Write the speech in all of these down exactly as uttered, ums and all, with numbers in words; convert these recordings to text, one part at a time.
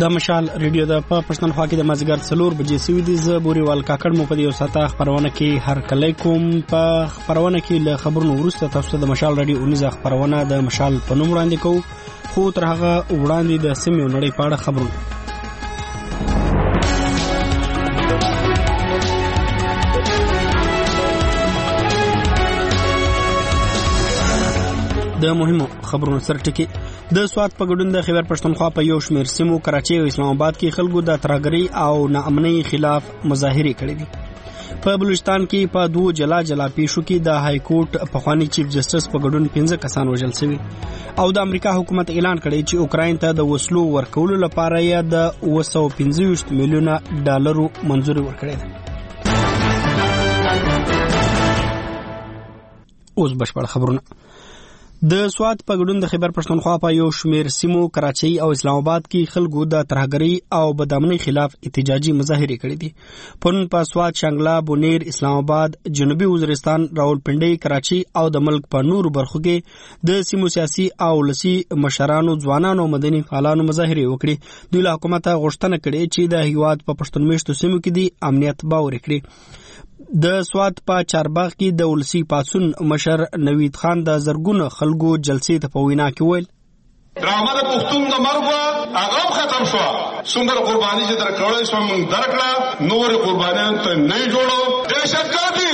د مشال ریډیو د په پښتونخوا کې د مازیګر څلور بجې سوي دي. زه بوريوال کاکړ مو په دې ساته خبرونه کې هر کله کوم. په خبرونه کې له خبرونو وروسته تاسو ته د مشال ریډیو اونیزه خبرونه د مشال په نوم وړاندې کوو، خو تر هغه وړاندې د سیمې نړۍ په اړه خبرونه. د مهمو خبرونو سرټکی د سوات په ګډون د خیبر پښتونخوا په یو شمېر سیمو کراچۍ او اسلام آباد کې خلکو د ترهګرۍ او ناامنۍ خلاف مظاهرې کړې دي. په بلوچستان کې په دوه جلا جلا پیښو کې د های کورټ پخوانی چیف جسټس په ګډون پنځه کسان وژل شوي او د امریکا حکومت اعلان کړی چې اوکراین ته د وسلو ورکولو لپاره یې د اوه سوه پنځه ویشت میلیونه ډالرو منظوري ورکړې ده. اوس بشپړ خبرونه. د سوات په ګډون د خیبر پښتونخوا په یو شمېر سیمو کراچۍ او اسلام آباد کې خلکو د ترهګرۍ او بدامنۍ خلاف احتجاجي مظاهرې کړې دي. پرون په سوات، شانګله، بونیر، اسلام آباد، جنوبي وزیرستان، راولپنډۍ، کراچۍ او د ملک په نورو برخو کې د سیمو سیاسي او ولسي مشرانو، ځوانانو او مدني فعالانو مظاهرې وکړې. دوی له حکومته غوښتنه کړې چې د هیواد په پښتون میشتو سیمو کې د امنیت باور کړي. د سوات په چارباغ کې د ولسی پاڅون مشر نوید خان د زرګونو خلکو جلسې ته په وینا کې ویل: ډرامه د پښتون د مرګ هغه ختم شو، څومره قرباني چې درکړې شو موږ درکړه، نور قربانیان ته نه جوړو، دهشتګردي.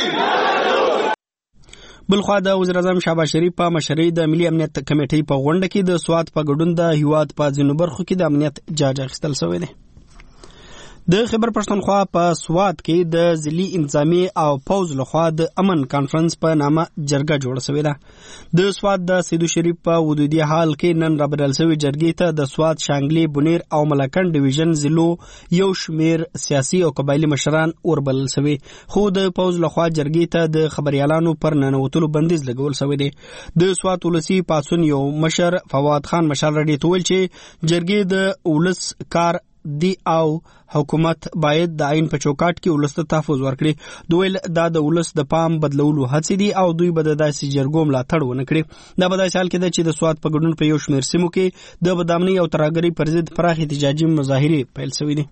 بلخوا د وزیر اعظم شهباز شریف په مشرۍ د ملي امنیت کمیټې په غونډه کې د سوات په ګډون د هیواد په ځینو برخو کې د امنیت جاج اخیستل شوی دی. د خیبر پښتونخوا په سوات کې د ضلعي انتظامی او پوز لخوا د امن کانفرنس په نامه جرګه جوړه شوې ده. د سوات د سیدو شریف په حدودي حال کې نن رابرل شوې جرګې ته د سوات، شانګلې، بونیر او ملاکنډ ډیویژن ضلعو یو شمېر سیاسي او قبایلي مشران اوربلل شوي، خو د پوز لخوا جرګې ته د خبريالانو پر ننوتلو بندیز لګول شوی دی. د سوات ولسی پاڅون یو مشر فواد خان مشال رډي تول چې جرګې د ولس کار دی او حکومت باید د عین په چوکاټ کې ولس ته تحفظ ورکړي. دوی دا د ولس د پام بدلولو هڅې دي او دوی به د داسې جرګو ملاتړ ونه کړي. دا په داسې حال کې ده چې د سوات په ګډون په یو شمېر سیمو کې د بدامنۍ او ترهګرۍ پر ضد پراخ احتجاجي مظاهرې پیل شوې دي.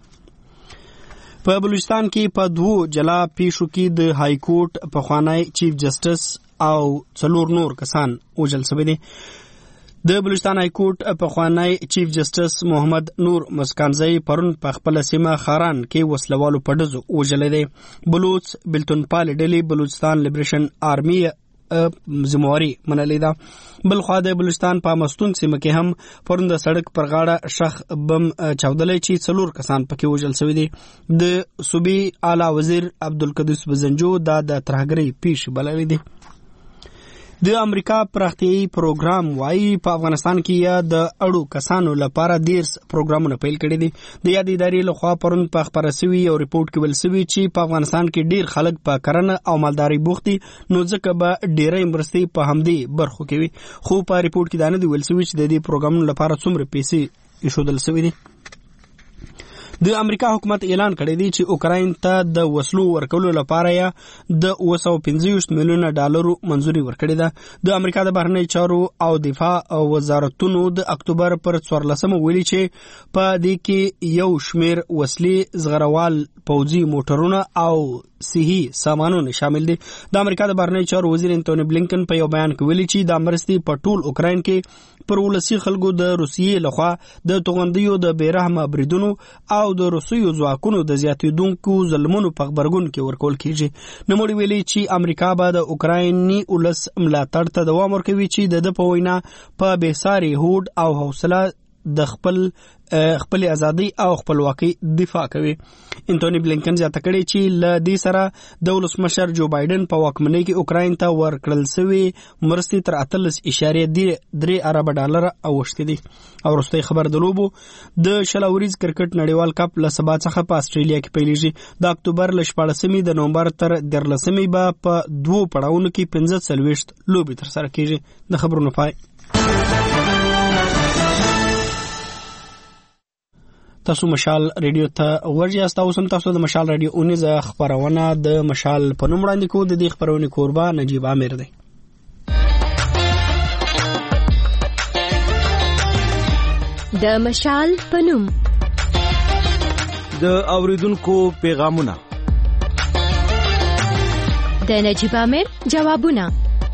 په بلوچستان کې په دوه جلا پیښو کې د های کورټ پخوانی چیف جسټس او څلور نور کسان وژل شوي دي. د بلوچستان های کورټ پخوانی چیف جسټس محمد نور مسکانزی پرون په خپل سیمه خاران کې وسلوالو په ډزو وژلی دی. بلوچ بلتون پال ډلې بلوچستان لیبریشن آرمي ذمہواري منلې ده. بلخوا د بلوچستان په مستونګ سیمه کې هم پرون د سړک پر غاړه شخ بم چاودلی چې څلور کسان پکې وژل شوي دي. د صوبې اعلی وزیر عبدالقدوس بزنجو دا د ترهګرۍ پیښې بللې دي. د امریکا پراختیایي پروګرام وايي په افغانستان کې یا د اړو کسانو لپاره ډیر پروګرامونه پیل کړي دي. د یادې ادارې لخوا پرون په خبره سوي او ریپورت کې ویل سوي چې په افغانستان کې ډیر خلک په کرنه او مالدارۍ بوخت دي، نو ځکه به ډیرې مرستې په همدې برخو کې وي. خو په ریپورت کې دا نه دی ویل سوي چې د دې پروګرامونو لپاره څومره پیسې ایښودل سوي دي. د امریکا حکومت اعلان کړی دی چې اوکراین ته د وسلو ورکولو لپاره یا د اوه سوه پنځه ویشت میلیونه ډالرو منظوري ورکړې ده. د امریکا د بهرنی چارو او دفاع وزارتونو د اکتوبر پر څوارلسمه ویلي چې په دې کې یو شمېر وسلې، زغروال پوځي موټرونه او صحي سامانونه شامل دي. د امریکا د بهرنی چارو وزیر انتونی بلینکن په یو بیان کې ویلي چې د مرستې په ټول اوکراین کې پر ولسي خلکو د روسیې لخوا د توغندیو د بیرحمه بریدونو او د روسیو ځواکونو د زیاتېدونکو ظلمونو په غبرګون کې ورکول کیږي. نوموړي ویلي چې امریکا به د اوکرایني ولس ملاتړ ته دوام ورکوي چې د ده په وینا په بېساري هوډ او حوصله د خپل خپل ازادي او خپلواکي دفاع کوي. انتونی بلینکن زیاته کړې چې له دې سره د ولسمشر جو بایدن په واکمنۍ کې اوکراین ته ورکړل شوي مرستې تر اتلس اشاریه درې اربه ډالره اوښتې دي. او وروستی خبر د لوبو د شل اوریز کرکټ نړیوال کپ له سبا څخه په استرالیا کې پیلیږي. د اکتوبر له شپاړسمې د نومبر تر دیارلسمې به په دوو پړاوونو کې پنځه څلوېښت لوبې ترسره کیږي. د خبرونو پای. تاسو مشال ریډیو ته ورجاست او سم تاسو د مشال ریډیو اونیزه خبرونه د مشال په نوم وړاندې کوو. د دې خبرونې کوربه نجیب عامر دی. د مشال په نوم د اوریدونکو پیغامونه. د نجیب امیر جوابونه.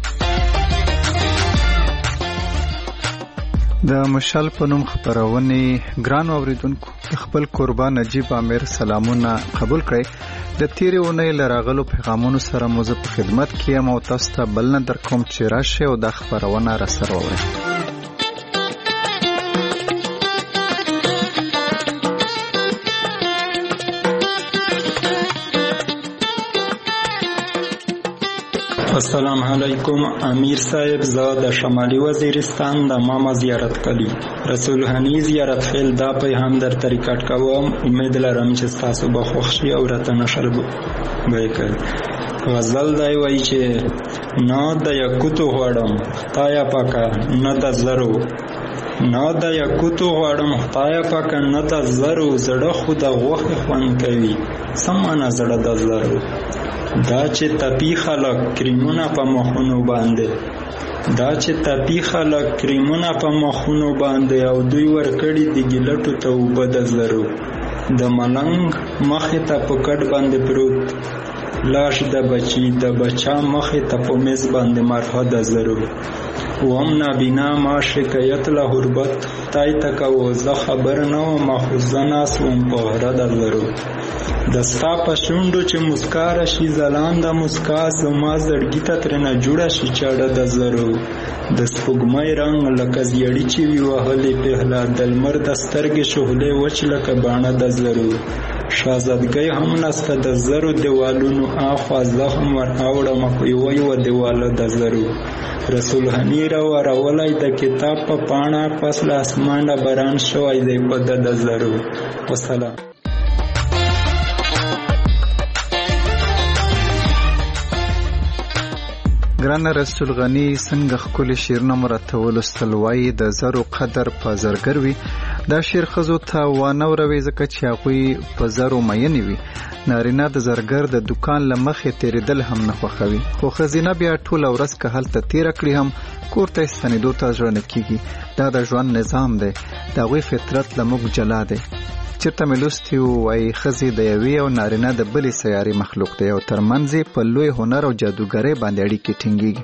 د مشال په نوم خبرونه ګران اوریدونکو خپل قربان نجیب امیر سلامونه قبول کړئ. د تیرې اونۍ لراغلو پیغامونو سره مو زه په خدمت کې یم او تاسو ته بلنه درکوم چې راشئ او د خبرونه راسره واورئ. السلام علیکم. امیر صاحب، زه د شمالي وزیرستان د ماما زیارت کلی رسول هنی زیارت خیل دا پیغام در ریکارډ کوم. امید لرم چې تاسو به خوښ شئ او راته نشر وکړئ. غزل دی وایي چې نه د یاقوتو غواړم خدایه پاکه نه د زرو، نه د یاقوتو غواړم خدایه پاکه نه د زرو، زړه خو د غوښې خوند کوي سمانه زړه د زرو. دا چې تپی خلک کریمونه په مخونو باندې، دا چې تپی خلک کریمونه په مخونو باندې او دوی ورکړي د ګلټو ته اوبه د زرو. د ملنګ مخې ته په کټ باندې پروت لاش د بچی، د بچا مخې ته په میز باندې مرخه د زرو. وم نابینا ما شکایت له غربت خدای ته کوو، زه خبر نه وم خو زه ناست وم په غره د زرو. د ستا په شونډو چې مسکا راشي ځلانده مسکا، زما زړګي ته ترېنه جوړه شي چاړه د زرو. د سپوږمۍ رنګ لکه زیړي چې وي وهلې پهله، د لمر د سترګې شغلې وچ لکه باڼه د زرو. شازادګۍ هم نسته د زرو دیوالونو اخوا، زخم ور اوړم په یوه یوه دیواله د زرو. رسول هنی را ورولی د کتاب په پاڼه، پس له اسمانه باران شوی دی په ده د زرو. وسلام. ګران رسول غنی څنګه خپل شیرونه مرته ولستل وای د زرو قدر په زرګر وي. دا شیر خزو ته وانه وروي ځکه چې هغوی په زرو مینې وي. نارینه د زرګر د دکان له مخې تېرېدل هم نه خوښوي، خو ښځینه بیا ټوله ورځ که هلته تېره کړي هم کور ته ستنېدو ته زړه نه کېږي. دا د ژوند نظام دی، د هغوی فطرت له موږ جلا دی. چېرته مې لوستي وو وایي ښځې د یوې او نارینه د بلې سیارې مخلوق دی او ترمنځ یې په لوی هنر او جادوګرۍ باندې اړیکې ټینګېږي.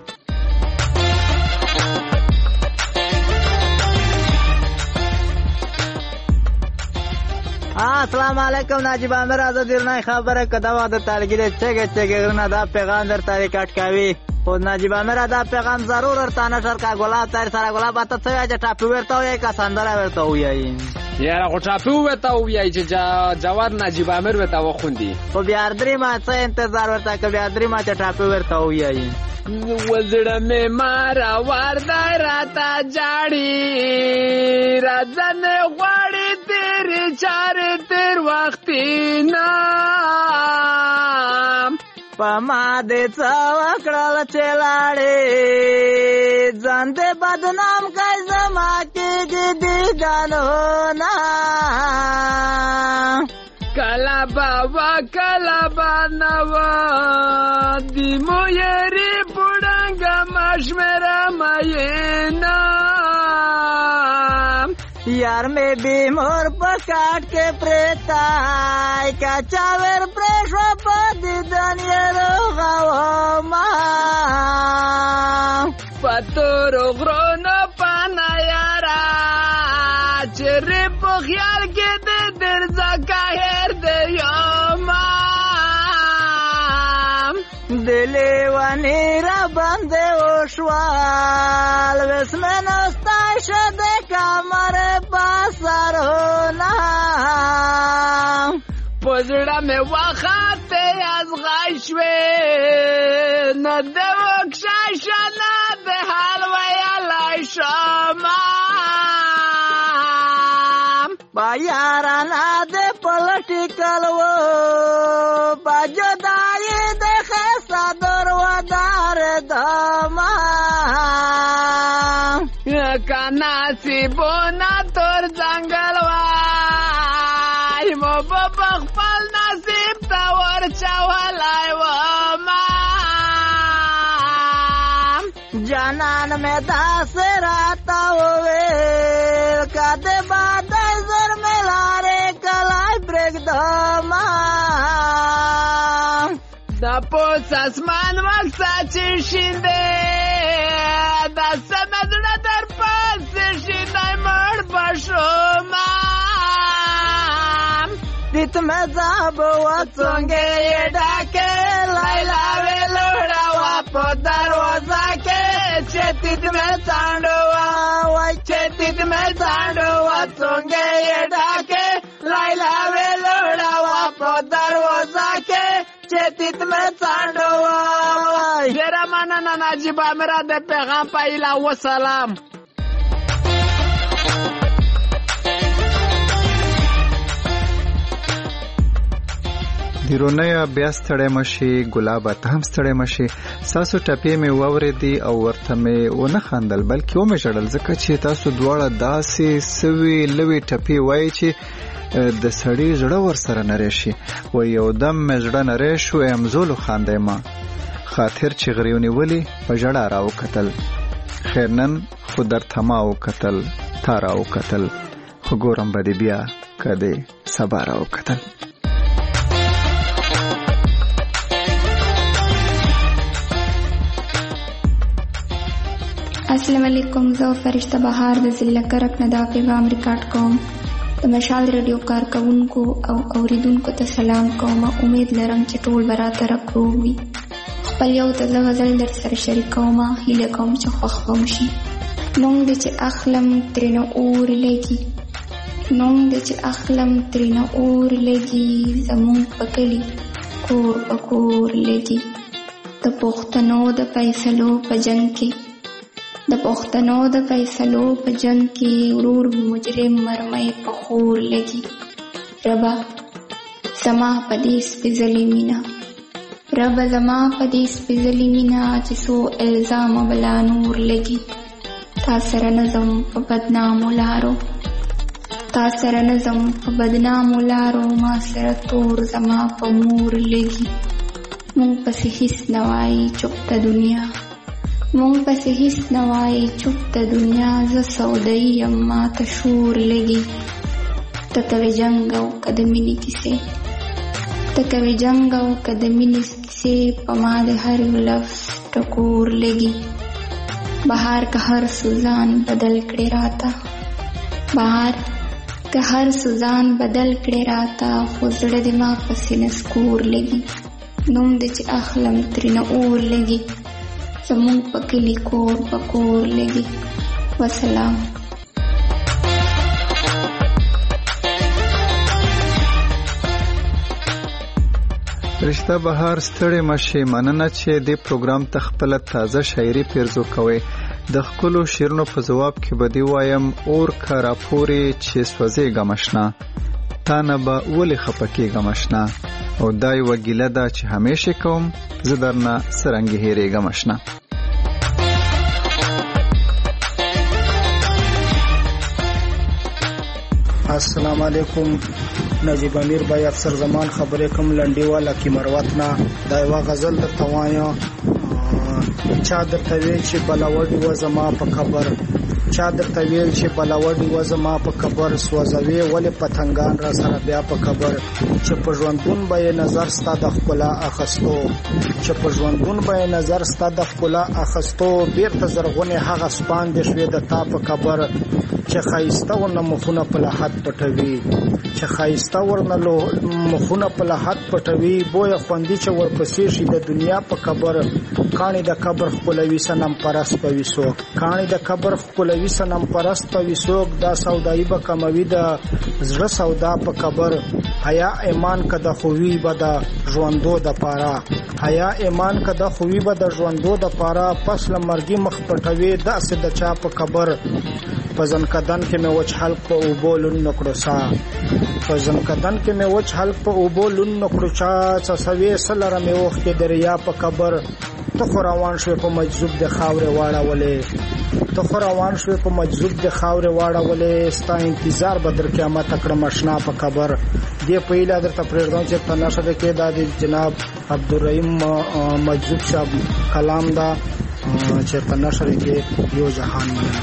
السلام علیکم. نجیب امیر از دیرنای خبره که دا وقت تلگیره چگه چگه غرنه دا پیغام در تاریکت کوي. خود نجیب امیر دا پیغام ضرور ارتا نشر که گلاب تاری سر گلاب آتا چویا چه ٹاپی ورتا ہوئی که سندره ورتا ہوئی. یاره خو ټاپي وته ویای چې جواد نجیب امیر وته وخوندي. خو بیا درې ما څه انتظار ورته که بیا درې ما چې ټاپي ورته ویای. وزړه مې مارا وردای راته جاړي، راځنې غواړي تیرې چارې تیر وختي نه، په ما دې څه وکړل چې لاړې، ځان دې بدنام کړ زما کېږي دیدنونه، کله به وه کله به نه وه، د مویرې پوړنګه مشمېره میینه، یار مې بیمور په کاټ کې پرېتای، کچا ور پرېښوه په دیدن یې روغه ومه، په تورو غرونو پناه یاره، چېرې په خیال کې د درځکه هېر دی یمه، د لیوني را باندې وشول، وس مې نستا شه د کمر په سرونه، په زړه مې وختې ازغی شوې، نه د وکشای شه نه د حال ویلی شمه، با یارانه د پلټیکل و، با جدایي د ښایسته دروادار دمه، که نصیبونه تور ځنګل وای، مو به په خپل نصیب ته ورچولی ومه، جانان مې داسې راته وویل که د بادای زر مې لارې کلی پرېږده پوس اسمان وقتا چی شینده دست مدونه در پاس شینده مر باشومم دیت مزاب و سنگه ڈاکے لیلا ویلوڑا واپو دروازہ کے چیتیت میں سانڈوا وائی چیتیت میں سانڈوا سنگه ڈاکے لیلا ویلوڑا واپو دروازہ کے چیتیت میں سانڈوا وائی جرا منانا ناجیبا میرا دے پیغام پایلا و سلام دیرونه بیا ستړی مشي ګلابه ته هم ستړی مشي ساسو ټپې مې واورېدې او ورته مې ونه خندل بلکې ومې ژړل ځکه چې تاسو دواړه داسې سوي لوي ټپې وایي چې د سړي زړه ورسره نری شي و یو دم مې زړه نری شو امزولو خاندی ما خاطر چې غرې ونیولې په ژړا راوکتل خیر نن خو درته ما وکتل تا راوکتل خو ګورم به دې بیا که دې سبا راوکتل السلام علیکم. زه فرشته بهار د ضلع کرک نه دا پیغام ریکارډ کوم. د مشال رادیو کارکونکو او اوریدونکو ته سلام کوم. امید لرم چې ټول به راته رکروب وي. خپل یو تازه غزل در سره شریکوم. هیله کوم چې خوښ به مو شي. نوم دې چې اخلم ترېنه اور لګي نوم دې چې اخلم ترېنه اور لګي زمونږ په کلي کور په کور لګي د پښتنو د فیصلو په جنګ کې د پښتنو د فیصلو په جنګ کې ورور مجرم مرمۍ په خور لګي ربا زما په دې سپېڅلې مینه ربا زما په دې سپېڅلې مینه چې څو الزامه بلا نور لګي تا سره نظم په بدنامو لارو تا سره نظم په بدنامو لارو ما سره تور زما په مور لګي مونږ پسې هیڅ نه وایي چوپ ته دنیا مونږ پسې هیڅ نه وایي چوپ ته دنیا زه سودایي یم ما ته شور لګي ته کوې جنګ او که د مینې کیسې ته کوې جنګ او که د مینې کیسې په ما د هر یو لفظ ټکور لګي بهار که هر سوزان بدل کړې راته بهار که هر سوزان بدل کړې راته خو زړه دې ما پسې نسکور لګي نوم دې چې اخلم ترېنه اور لګي زمونږ په کلي کور په کور لګي وسلام. رشته بهار ستړې مشي مننه چې دې پروګرام ته خپل تازه شاعري پیرزو کوي. د خپلو شعرونو په جواب کې به دې وایم اور که راپورې چې سوځېږم اشنا تا نه به ولې خفه کېږم اشنا او دا یوه ګیله ده چې همیشه کوم زه درنه څرنګه هېرېږم اشنا. السلام علیکم. نجیب امیر بای افسر زمان خبرې کوم لنډی والا کی مروت نه دا یو غزل د توانیا چا درته ویل چې بلاوډي و زما په خبر چا درته ویل چې بلاوډي و زما په خبر سوځوي ولې پتنګان را سره بیا په خبر چې په ژوندون به نظر ستا د خپلا اخستو چې په ژوندون به نظر ستا د خپلا اخستو بیرته زرغونه هغه سپان د شوي د تا په خبر چې خایسته ورنه مخونه په لحد پټوي چې خایسته ورنه مخونه په لحد پټوي بویا خوندي چې ورپسې شي د دنیا په خبر کانی د قبر خپلوي سنم پرست پوي سو کانی د قبر خپلوي سنم پرست پوي سو دا سودایي به کموي د زړه سودا په قبر حیا ایمان کده خووي به د ژوندو د پاره حیا ایمان کده خووي به د ژوندو د پاره پس لمرګي مخ پټوي داسې د چا په قبر پزن کدن کې مې وچ حلق په اوبولون نکړو سا پزن کدن کې مې وچ حلق په اوبولون نکړو چا څه سوي سلره مې وخت کې دریا په قبر ته خو روان شوې په مجذوب د خاورې واړولې ته خو روان شوې په مجذوب د خاورې واړولې ستا انتظار به در قیامت کړم اشنا په قبر دې په ایله درته پرېږدم چې په نشره کې دا د جناب عبدالرحیم مجذوب صاحب کلام دا چې په نشره کې یو جهان مننه.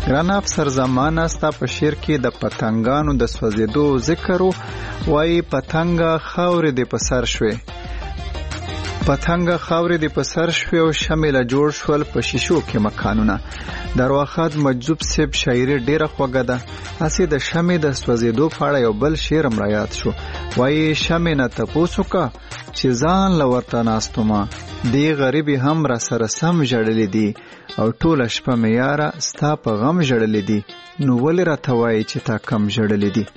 ګران افسر زمانه ستا په شعر کې د پتنګانو د سوځېدو ذکر وایي پتنګه خاورې دې په سر شوې پتنګه خاورې دې په سر شوې او شمېله جوړ شول په شیشو کې مکانونه. د ارواښاد مجذوب صاحب شاعري ډېره خوږه ده. هسې د شمې د سوځېدو په اړه یو بل شعر هم رایاد شو. وایي شمې نه تپوس وکړه چې ځان له ورته ناستومه دې غریبې هم را سره سم ژړلې دي او ټوله شپه مې یاره ستا په غم ژړلې دي نو ولې راته وایي چې تا کم ژړلې دي.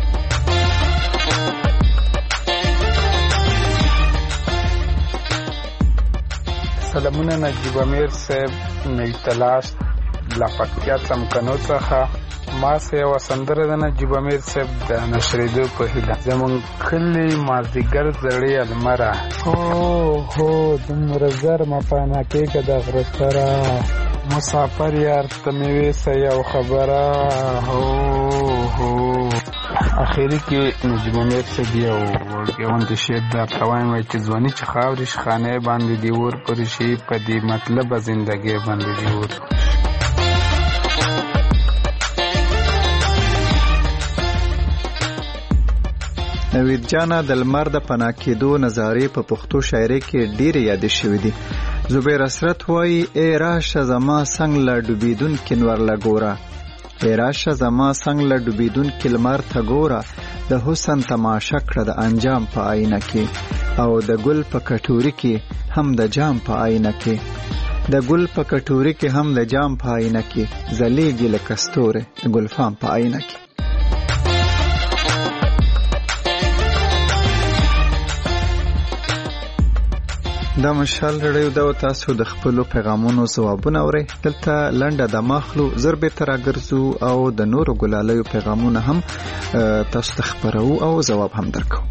سلامونه نجیب امیر صاحب نوی تلاش لپکتیا څمکنو څخه. ما سه یو سندره د نجیب امیر صاحب د نشریدو په هیله. زمون کلی مازدیګر زړې المره هو هو دومره زر مپانا کېږه د غره سره مسافر یار ته مې ویسه یو خبره هو هو. اخیری کې نجیب امیر صاحب یو غونډې شعر درته وایم وایي چې ځواني چې خاورې شخانې باندې دې اور پرې شي په دې مطلبه زندګۍ باندې دې اور. نوید جانا د لمر د پناه کېدو نظارې په پښتو شاعرۍ کې ډېرې یادې شوې دي. زبیر اسرت وایي ای راشه زما څنګ له ډوبېدونکي نور له ګوره ای راشه زما څنګ له ډوبېدونکي لمر ته ګوره د حسن تماشه کړه د انجام په آینه کې او د ګل په کټوري کې هم د جام په آینه کې د ګل په کټوري کې هم د جام په آینه کې ځلېږي لکه ستورې د ګلفام په آینه کې. دا مشال رډیو دا تاسو د خپلو پیغامونو ځوابونه اورئ. دلته لنډه د ماخلو زر بېرته راګرځو او د نورو ګلالیو پیغامونه هم تاسو ته خپرو او ځواب هم درکو.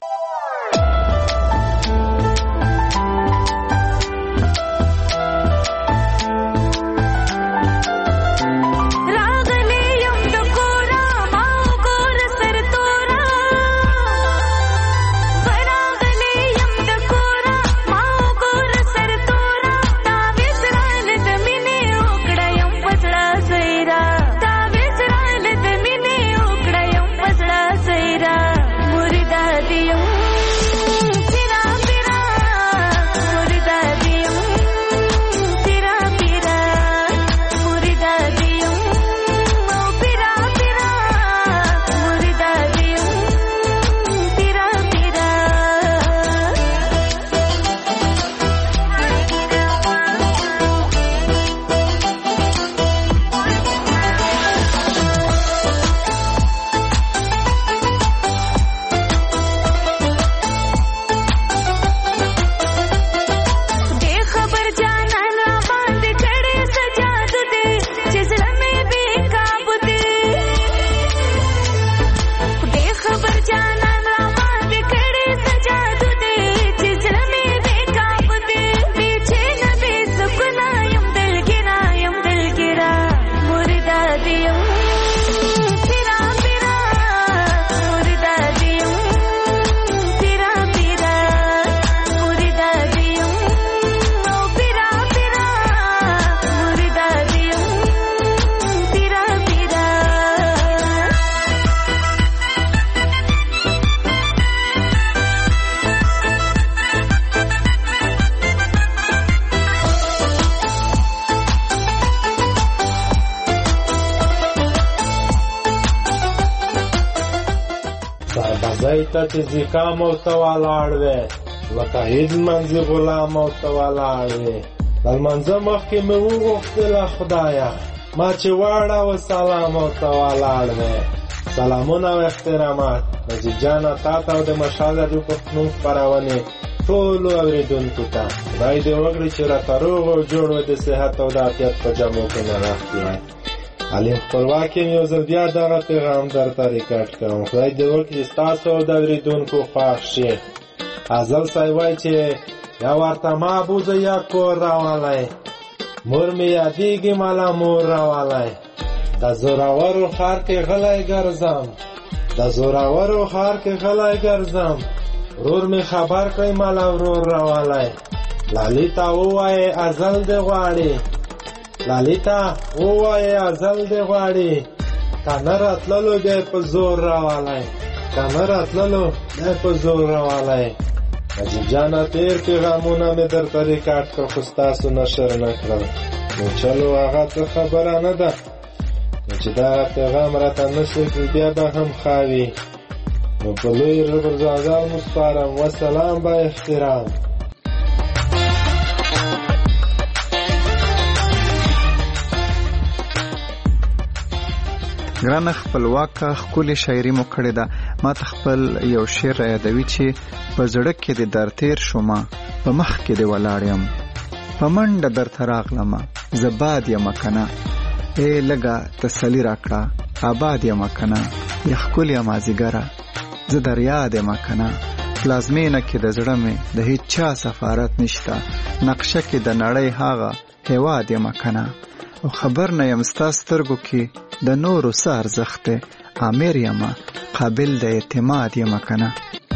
ته چې زکام او ته ولاړ وې لکه عید لمانځي غلام او ته ولاړ وې. د لمانځه مخکې مې وغوښتله خدایه ما چې واړه و سلام او ته ولاړ وې. سلامونه او احترامات نجیب جانه تا ته او د مشال راډیو پښتون خپرونې ټولو اورېدونکو ته. خدای دې وکړي چې راته روغ او جوړ و د صحت او د عافیت په جامو کې نغښتي وای. علیم خپلواک یم یو ځل بیا دغه پیغام درته ریکارډ کوم. خدای دې وکړي ستاسو او د اورېدونکو خوښ شي. ازل صاحب وایي چې یا ورته ما بوزه یا کور راوالی مور مې یادېږي مالا مور راوالی د زورورو ښار کې غلی ګرځم د زورورو ښار کې غلی ګرځم ورور مې خبر کړی مالا ورور راوالی لالي ته ووایې ازل دې غواړي لالیتا ووایه ازل دی غواړي کنه راتللو دی په زور راوالی کنه راتللو دی په زور راوالی نجیب جانه تیر پیغامونه مې درته ریکارډ کړ خو ستاسو نشر نه کړل نو چلو هغه څه خبره نه ده نو چې دغه پیغام راته نشر کړي بیا به هم خاوي نو په لوی ربرزازال مو سپارم وسلام با احترام. ګرانه خپلواکه ښکلې شاعري مو کړې ده. ما ته خپل یو شعر یادوي چې په زړه کې دې در تیر شومه په مخ کې دې ولاړ یم په منډه درته راغلمه زه باد یمه کنه ای لږه تسلي راکړه آباد یمه کنه یا ښکلې مازدیګره زه در یاد یمه کنه پلازمینه کې د زړه مې د هیڅ چا سفارت نشته نقشه کې د نړۍ هغه هیواد یمه کنه او خبر نه یم ستا سترګو کې د نورو څه ارزښت دی امیر یمه قابل د اعتماد یمه کنه.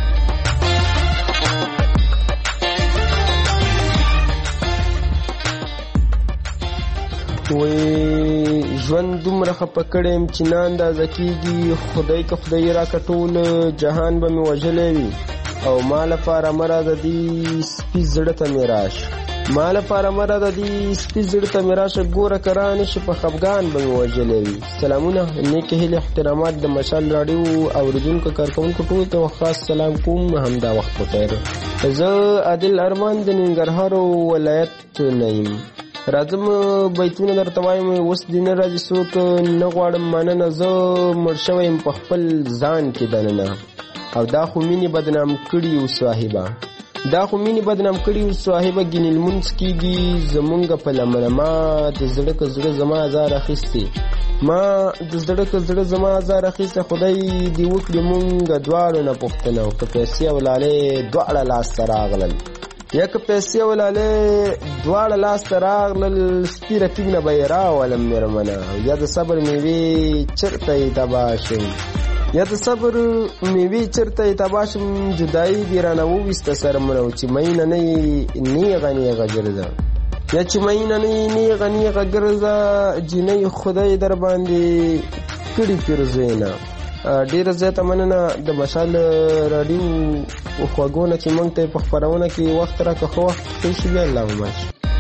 وی ژوند دومره خپه کړی چې نه اندازه کېږي خدای که خدای راکه ټول جهان به مې وژلی وي او ما لپاره مه راځه دې سپي زړه ته مې راشه ما لپاره مه راځه دې سپي زړه ته مې راشه ګوره که رانشي په خفګان به مې وژلی وي. سلامونه نیکې هیلې احترامات د مشال راډیو اورېدونکو کارکوونکو ټولو ته خاص سلام کوم همدا وخت په خیر. زه عادل ارمان د ننګرهار ولایت نه یم راځم بیتونه درته وایم اوس دې نه راځي څوک نه غواړم مننه زه مړ شوی یم په خپل ځان کې دننه او دا خو مینې بدنام کړي یو صاحبه دا خو مینې بدنام کړي یو صاحبه ګینې لمونځ کېږي زمونږ په لمنه ما د زړه که زړه زما ازار اخیستې ما د زړه که زړه زما ازار اخیسته خدای دې وکړي مونږ دواړو نه پوښتنه او که پیسې او لالې دواړه لاسته راغلل یا که پیسې او لالې دواړه لاسته راغلل سپي رقیب نه به یې راولم مېرمنه یا د صبر میوې چېرته یې تباه شم یا د صبر میوې چېرته یې تباه شم جدایي دې رانه وویسته سرمنه چې مینه نه یې نیغه نیغه ګرځه یا چې مینه نه یې نیغه نیغه ګرځه جینۍ خدای در باندې کړي پیرزوینه. ډیره زیاته مننه د مشال راډیو خوږو نه چې موږ ته په خپرونه کې وخت راکړه ښه وخت تېر شي بیا الله وماش.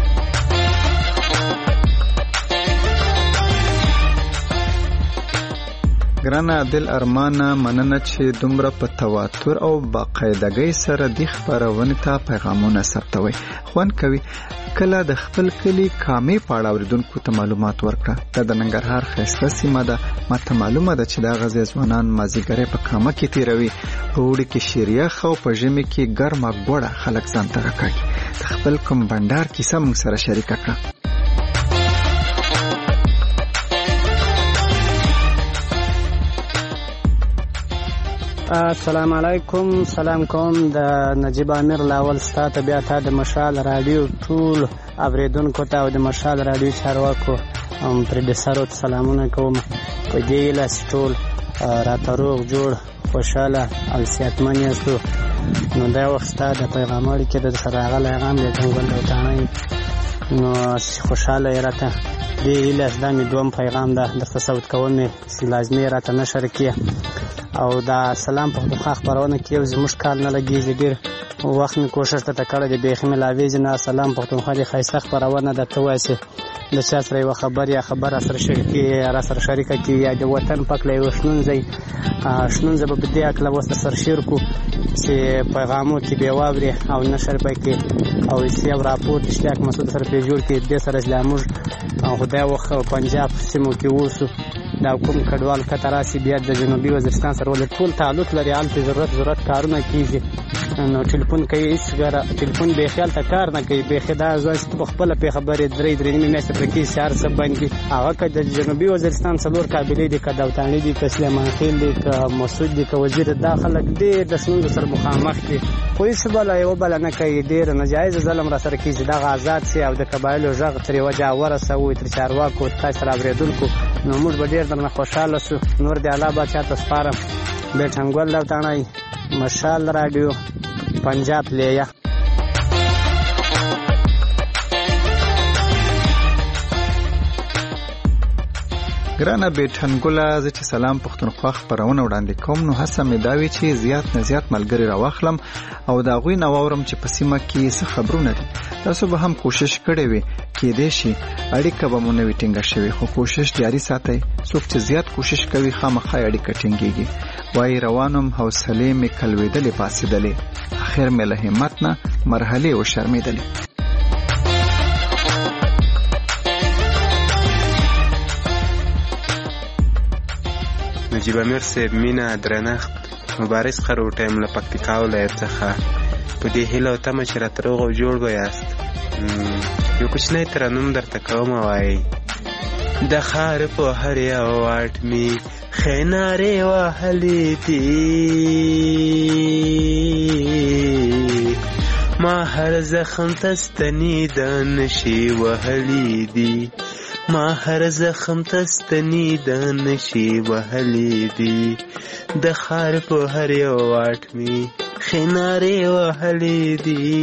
ګرانه عادل ارمانه مننه چې دومره په تواتر او باقاعدګۍ سره د خپرونې ته پیغامونه ثبتوي. خوند کوي کله د خپل کلي کامې په اړه اورېدونکو ته معلومات ورکړه. دا د ننګرهار ښایسته سیمه ده. ماته معلومه ده چې دا غزې ځوانان مازدیګرۍ په کامه کې تېروي په اوړي کې شیر یخ او په ژمي کې ګرمه ګوړه خلک ځان ته راکاږي. د خپل کوم بنډار کیسه موږ سره شریکه کړه. السلام علیکم. سلام کوم د نجیب امیر لاول ستا ته بیا تا د مشال راډیو ټول اوریدونکو ته او د مشال راډیو چارواکو پروډوسرو ته سلامونه کوم. په دې هیله چې ټول راته روغ جوړ خوشحاله او صحتمند یاستو. نو دا وخت ستا د پیغام اړیکې د سره راغلی پیغام دی ځنګل د وطانۍ نو خوشحاله یې راته دې هیله دا مې دوم پیغام ده درته صوت کوم چې لازمي راته نشر کړي او دا سلام پښتونخوا خپرونه کې یو زموږ کال نه لګېږي ډېر وخت مې کوشش درته کړی دی بیخي مې لاویږي نه سلام پښتونخوا دې ښایسته خپرونه درته وایسي د چا سره یوه خبر یا خبر را سره شریکي را سره شریکه کړي یا د وطن پاک له یوه شنونځی شنونځی به په دې هکله اوس سره شیر کړو چې پیغامو کې بې واوري او نشر به کړي او یو راپور د اشتیاق مسعود سره پرې جوړ کړي دې سره چې لا موږ خدای وخت پنجاب سیمو کې اوسو دا کوم کډوال کته راسي بیا د جنوبي وزیرستان سره ولې ټول تعلق لري هلته ضرورت ضرورت کارونه کېږي نو ټلیفون کوي هېڅ ګره ټلیفون بې خیال ته کار نه کوي بېخي دا ځوان چې ته په خپله پې خبرې درې درې نیمې میاشتې پرې کېږي چې هر څه بند کړي هغه که د جنوبي وزیرستان څلور قابلې دي که دوتاڼي دي که سلیمان خیل دي که مسعود دي که وزیر دا خلک ډېر د ستونزو سره مخامخ دي خو هېڅ بله یوه بله نه کوي ډېر ناجایزه ظلم را سره کېږي دغه آزاد سي او د قبایلو غږ تر یوه جا ورسوو تر چارواکو تاسو سره اورېدونکو نو موږ به ډېر درنه خوشحاله سو. نور د الله بادشاه ته سپارم بیټنګول دوتاڼی مشال راډیو پنجاب لیه. ګرانه بیٹنګولا زه چې سلام پښتونخوا خپرونه وړاندې کوم نو هڅه مې دا وي چې زیات نه زیات ملګري راواخلم او د هغوی نه واورم چې په سیمه کې څه خبرونه دي. تاسو به هم کوشش کړی وي کېدای شي اړیکه به مو نه وي ټینګه شوې، خو کوشش جاري ساتئ. څوک چې زیات کوشش کوي خامخا اړیکه ټینګېږي. وایي روانم حوصلې مې کلوېدلې پاڅېدلې، اخر مې له همت نه مرحلې وشرمېدلې. نجیب امیر صاحب مینا درنښت مبارز خروټ یم له پکتیکا ولایت څخه. په دې هیله او تمه چې راته روغ او جوړ به یاست. یو کوچنی ترنم درته کوم. وایي د ښار په هر یو واټ مې ښې نارې وهلې دي، ما هر زخم ته ستنېدن شي وهلې دي، ما هر زخم ته ستنېدن شي وهلې دي، د ښار په هر یو واټ مې ښې نارې وهلې دي،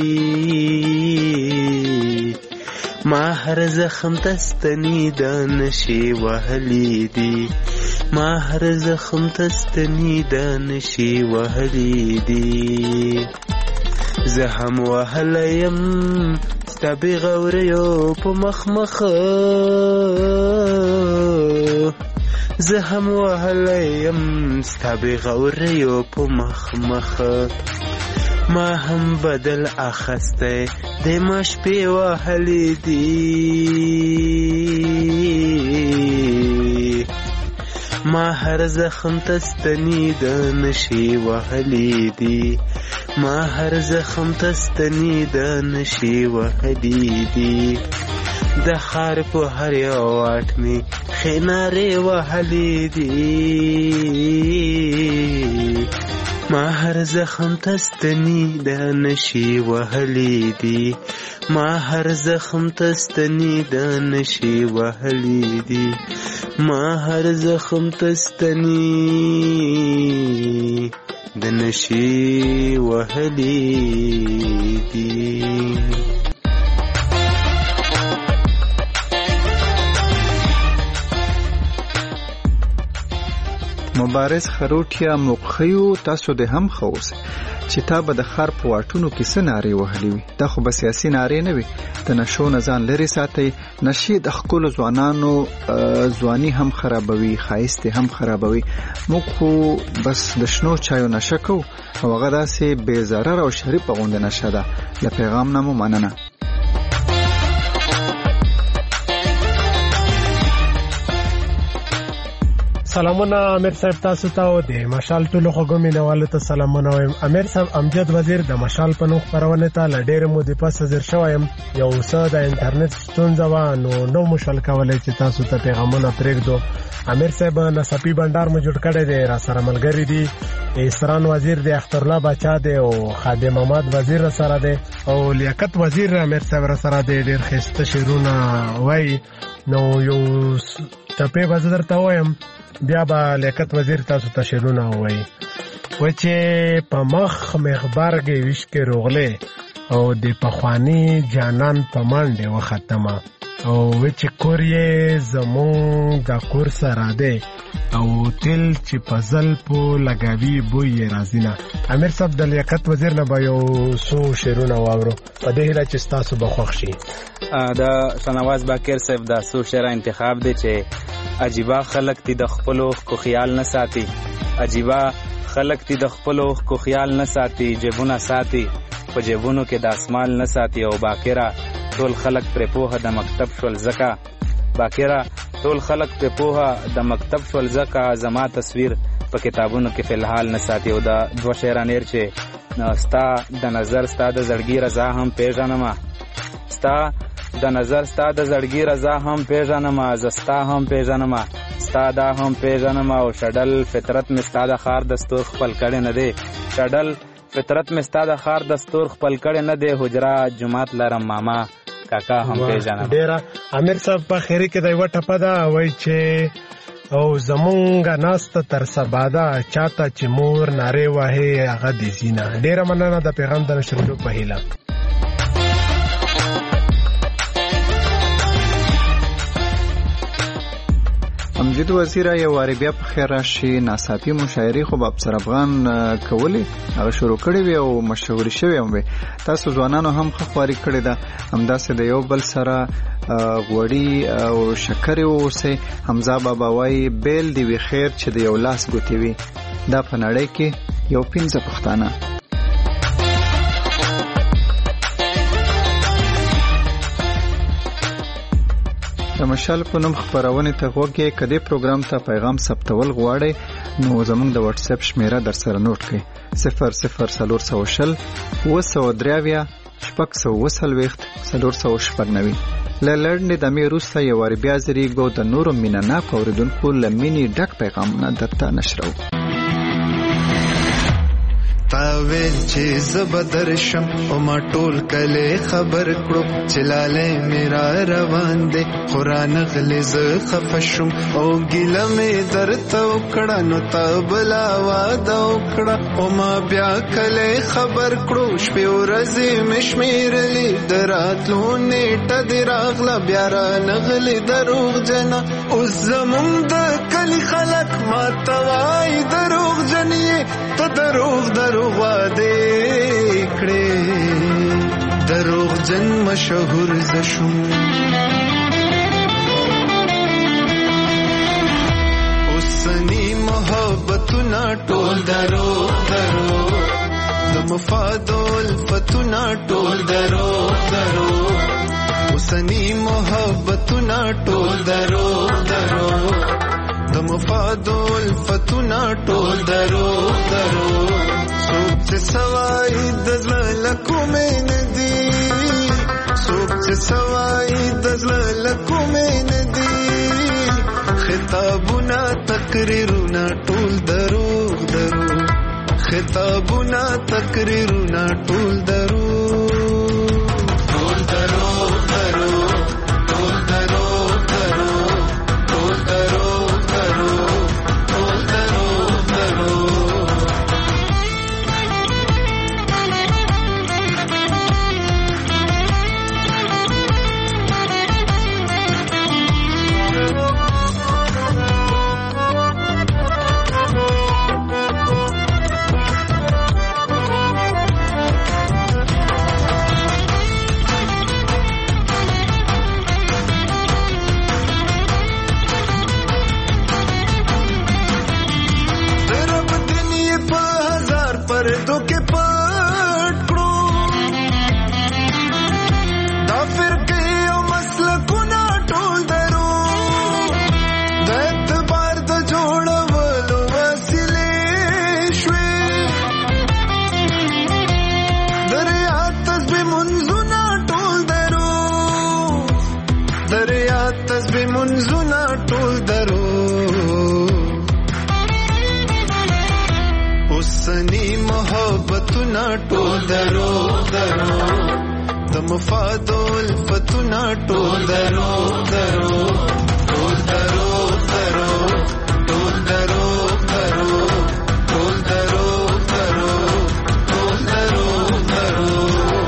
ما هر زخم ته ستنېدن شي وهلې دي، ما هر زخم ته ستنېدن شي وهلې دي. زه هم وهلی یم ستا بېغوریو په مخ مخه، زه هم وهلی یم ستا بېغوریو په مخ مخه، ما هم بدل اخستی د ما شپې وهلې دي، ما هر زخم ته ستنېدن شي وهلې دي، ما هر زخم ته ستنېدن شي وهلې دي، د ښار په هر یو واټ مې ښې نارې وهلې دي، ما هر زخم ته ستنېدن شي وهلې دي، ما هر زخم ته ستنېدن شي وهلې دي، ما هر زخم ته ستنېدن شي وهلې دي. مبارز خروټیا مقخیو تاسو د هم خوس چې تا به د خار په واټونو کې څه نارې وهلې وي. دا خو به سیاسي نارې نه وي. د نشو نه ځان لرې ساتئ. نشې د ښکلو ځوانانو ځواني هم خرابوي، ښایست هم خرابوي. موږ خو بس د شنو چایو نشه کوو او هغه داسې بې ضرر او شریفه غوندې نشه ده. له پیغام نه مو مننه. سلامونه امیر صاحب تاسو ته او د مشال ټولو خوږو مینوالو ته سلامونه وایم. امیر صاحب امجد وزیر د مشال په نوم خپرونې ته له ډېرې مودې پس حاضر شوی یم. یو څه د انټرنیټ ستونزه وه نو نو مو شل کولی چې تاسو ته پیغامونه پرېږدو. امیر صاحب نصفي بنډار مو جوړ کړی دی، را سره ملګري دي. اسران وزیر دی، اخترالله باچا دی او خادم محمد وزیر را سره دی او لیاقت وزیر امیر صاحب را سره دی. ډېر ښایسته شعرونه وایي. نو یو ټپې به زه درته ووایم بیا به لیاقت وزیر تاسو ته شعرونه ووایي. وایي چې په مخ مې غبرګې ویشکې روغلې او د پخواني جانان په منډې وختمه او وایي چې کور یې زمونږ د کور سره دی او تل چې په زلفو لګوي بوی یې راځي نه. امیر صاحب د لیاقت وزیر نه به یو څو شعرونه واورو په دې هیله چې ستاسو به خوښ شي. د شنواز باقر صاحب دا څو شعره انتخاب دی چې عجیبه خلق تی د خپلو کو خیال نه ساتي، عجیبه خلق تی د خپلو کو خیال نه ساتي، جیبونه ساتي په جیبونو کې د اسمان نه ساتي. او باقره ټول خلق پر پوهه د مکتب شول زکا، باقره ټول خلق پر پوهه د مکتب شول زکا، زما تصویر په کتابونو کې فلحال نه ساتي. او دا دوه شعرانیر چې ستا د نظر ستا د زړګي رضا هم پیژنم، ستا د نظر ستا د زړګي رضا هم پیژنم، زستا هم پیژنم، ستا دا هم پیژنم. او شډل فطرت مې ستا د خار دستور خپل کړی نه دی، شډل فطرت مې ستا د خار دستور خپل کړی نه دی، حجره جماعت لرم ماما کاکا هم پیژنم. ډېره امیر صاحب په خیري کې د یوه ټپه ده وایي چې او زمونږ ناسته تر سبا ده چاته چې مور نارې وهې هغه دې ځینه. ډېره مننه د پیغام د نشرېدو په هیله. مجید وزیر یو واری بیا په خیر راشي. ناڅاپي مشاعرې خو به افسر افغان کولې هغه شروع کړې وي او مشهورې شوې هم وي. تاسو ځوانانو هم ښه خواري کړې ده، همداسې د یو بل سره غوړي او شکرې واوسئ. حمزه بابا وایي بیل دې وي خیر چې د یو لاس ګوتې وي، دا په نړۍ کې یو پنځه پښتانه. د مشال په نوم خبرونه ته غوږی کدي پروګرام ته پیغام ثبتول غواړئ نو زموږ د واتس اپ شمیره در سره نوٹ کړئ صفر صفر سلور سو شل و سو دریاویا شپږ سو وسلويخت سلور سو شپږنوي. له لړنې د مې روسته یو وار بیا زریږو د نورو مینا نه اوریدونکو لمنی ډک پیغامونه درته نشرو. تاویل چې زبدر شم او ما ټول کله خبر کړو چلاله میرا روان دي قران غلي ز خفشم او ګیله مې درته وکړه نو تبلا واده وکړه او ما بیا کله خبر کړو شپې ورځې مشمیرلې دراتلو نیټه دی راغله بیا را نغلي دروغ جنا او زمون د کلی خلک ما توای دروغ جنې ته دروغ دروغ واده کړې دروغ جن مشهور زشم اوسنی محبتونه ټول دروغ دروغ د مفادول فتونه ټول دروغ دروغ اوسنی محبتونه ټول دروغ دروغ د مفادول فتونه ټول دروغ دروغ سوک چه سوائی دزل لکومین دی سوک چه سوائی دزل لکومین دی خطابونا تقریرونا ټول دروغ دروغ خطابونا تقریرونا ټول دروغ ټول دروغ دروغ ټول دروغ دروغ ټول دروغ دروغ ټول دروغ دروغ ټول دروغ دروغ د مفادول فتونه ټول دروغ دروغ ټول دروغ دروغ ټول دروغ دروغ ټول دروغ دروغ ټول دروغ دروغ.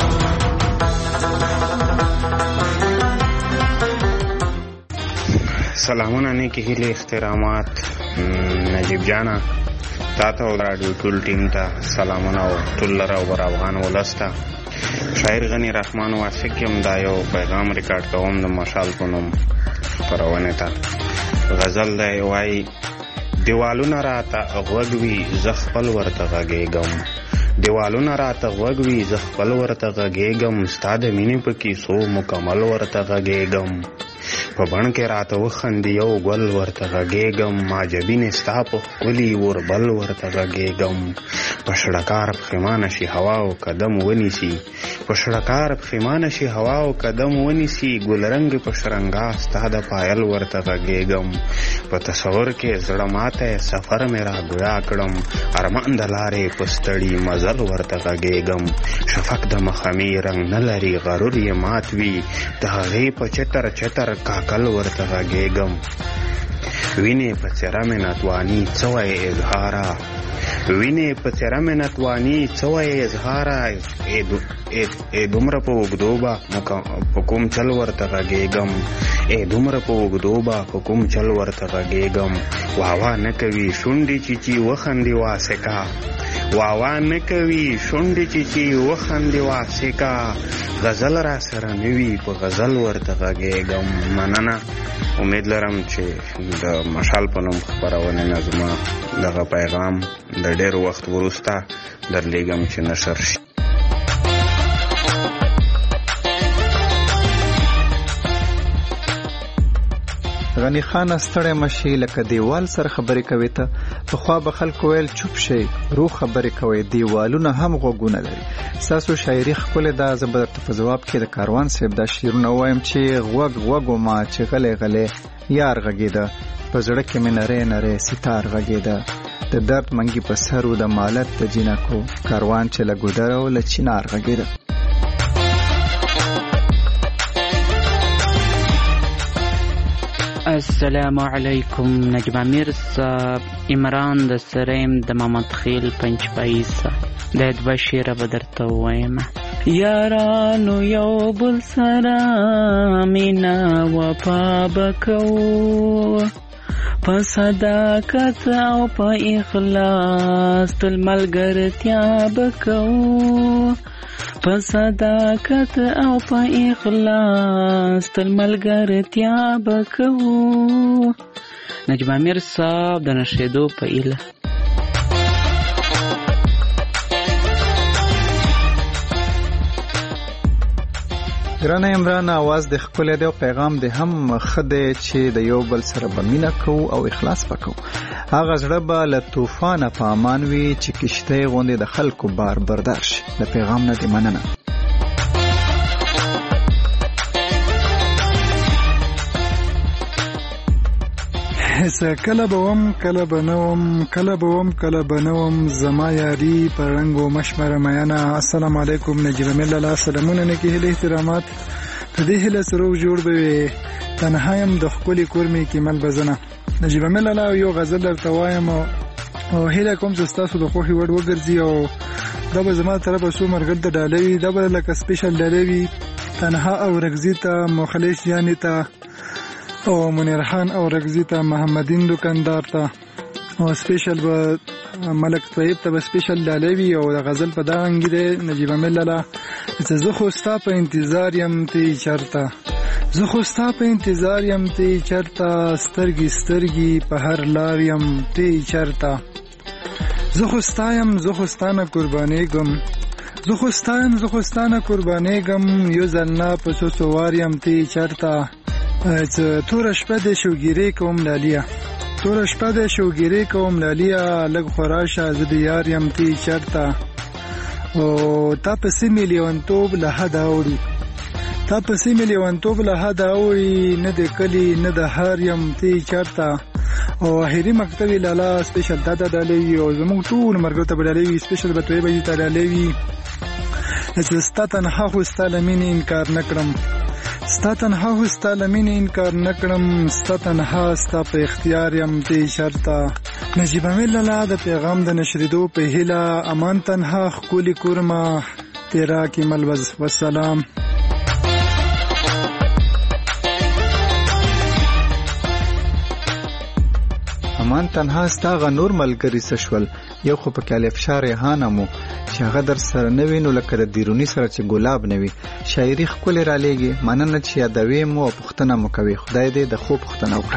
سلامونه نیکی هیله احترامات نجیب جانا تاته او رادیو ټول ټیم ته سلامونه او ټول لره او بر افغان ولسته. شاعر غنی رحمان واسق یم دا یو پیغام ریکارډ کوم د مشال په نوم خپرونه ته. غزل دی وای دیوالونه راته غوږ وي زه خپل ورته غږېږم دیوالونه راته غوږ وي زه خپل ورته غږېږم ستا د مینې په کیسو مکمل ورته غږېږم په بڼ کې راته وخندي یو ګل ورته غږېږم معجبینې ستا په ښکلي وربل ورته غږېږم په شړکار پښیمانه شي هوا او قدم ونیسي په شړکار پښیمانه شي هوا او قدم ونیسي ګلرنګ په شرنګا ستا د پایل ورته غږېږم په تصور کې زړه ماته سفر مې را ګویا کړم ارمان د لارې په ستړي مزل ورته غږېږم شفق د مخمې رنګ نه لري غرور یې مات وي د هغې په چتر چتر کاکل ورته غږېږم وینې په څېره مې ناتواني څه وایې اظهاره وینې په څېره مې نتواني څه وایې اظهاره ای دومره په اوږدو به په کوم چل ورته غږېږم ای دومره په اوږدو به په کوم چل ورته غږېږم واوا نه کوي شونډې چیچي وخندې واسکا واوا نه کوي شونډې چیچي وخندې واسکا غزل را سره نه وي په غزل ورته غږېږم. مننه. امید لرم چې د مشال په نوم خپرونې نه زما دغه پیغام د ډېر وخت وروسته درلیږم چې نشر شي. غنی خان ستړی مشي لکه دیوال سره خبرې کوي ته پخوا به خلکو ویل چوپ شي رو خبرې کوي دیوالونه هم غوږونه لري. ستاسو شاعري ښکلې ده. زه به درته په ځواب کې د کاروان صاحب دا شعرونه ووایم چې غوږ غوږو ما چې غلی غلی یار غږېده په زړه کې مې نری نری ستار غږېده د درد منګي په سر و د مالت د جینکو کاروان چې له ګودره و له چنار غږېده. السلام علیکم. نجم امیر صاحب عمران د سریم د محمد خیل پنجپایي صاحب د دوه شعره به درته ووایم. یارانو یو بل سره مینا وفا به کوو په صداقت او په اخلاص تل ملګرتیا به کوو په صداقت او په اخلاص تل ملګرتیا به کوو. نجم امیر صاحب د نشریدو په ایله. ګرانه عمران आवाज د ښکلی دی او پیغام د هم ښه دی چې د یو بل سره به مینه کوو او اخلاص وکړو. هغه زړه به له طوفانه په امان وي چې کشتۍ غوندې د خلکو بار بردار شي. د پیغام نه دې مننه. کله به وم کله به نه وم کله به وم کله به نه وم زما یاري په رنګ و مشمره میانه. السلام علیکم. نجیب مل الله سلامونه نه کې هله احترامات په دې هله سره جوړ به تنها يم د خپل کور می کې مل بزنه. نجیب مل الله یو غزل درته وایم او هله کوم چې تاسو د خوخي وړ وګرځي او دا به زما طرفه سو مرګل د ډالوي دا به لکه سپیشل ډالوي تنها او رغزی ته مخلص یعنی ته او منیر خان او رغزی ته محمدین دکاندار ته او سپیشل به ملک طیب ته سپیشل ډالوي او د غزل په دا انګی دی. نجیب مل الله چې زه خو ستا په انتظار یم ته چرته زه خو ستا په انتظار یم ته چرته سترګې سترګې په هر لار یم ته چرته زه خو ستا یم زه خو ستانه قربانېږم زه خو ستا یم زه خو ستانه قربانېږم یو ځل نه په څو څو وار یم ته چرته توره شپه د شوګیرې کوم لالیا توره شپه د شوګیرې کوم لالیا لږ خو راشه زه د یار یم ته چرته او تا پسې مې لیونتوب له حده اوړي تا پسې مې لیونتوب له حده اوړي نه د کلي نه د ښار یم ته چرته او اخري مکتبې لالا سپیشل تا ته ډالۍ وي او زموږ ټول مرګو ته به ډالۍ وي سپیشل به طیبه دي ته ډالۍ وي چې ستا تنها خو ستا له مینې انکار نه کړم ستا تنها خو ستا له مینې انکار نه کړم ستا تنها ستا په اختیار یم ته چرته. نجیب مل الله د پیغام د نشریدو په هیله امان تنها ښکلي کورمه تیرا کې ملوز والسلام. امان تنها ستاغه نور ملګری سشول یو خو په کالیف شار هانمو چې هغه در سره نه وینو لکه د دیرونی سره چې ګلاب نه وي. شاعري ښکلې را لېږي مننه چې یادوي مو او پوښتنه مو کوي. خدای دې د خوب پوښتنه وکړه.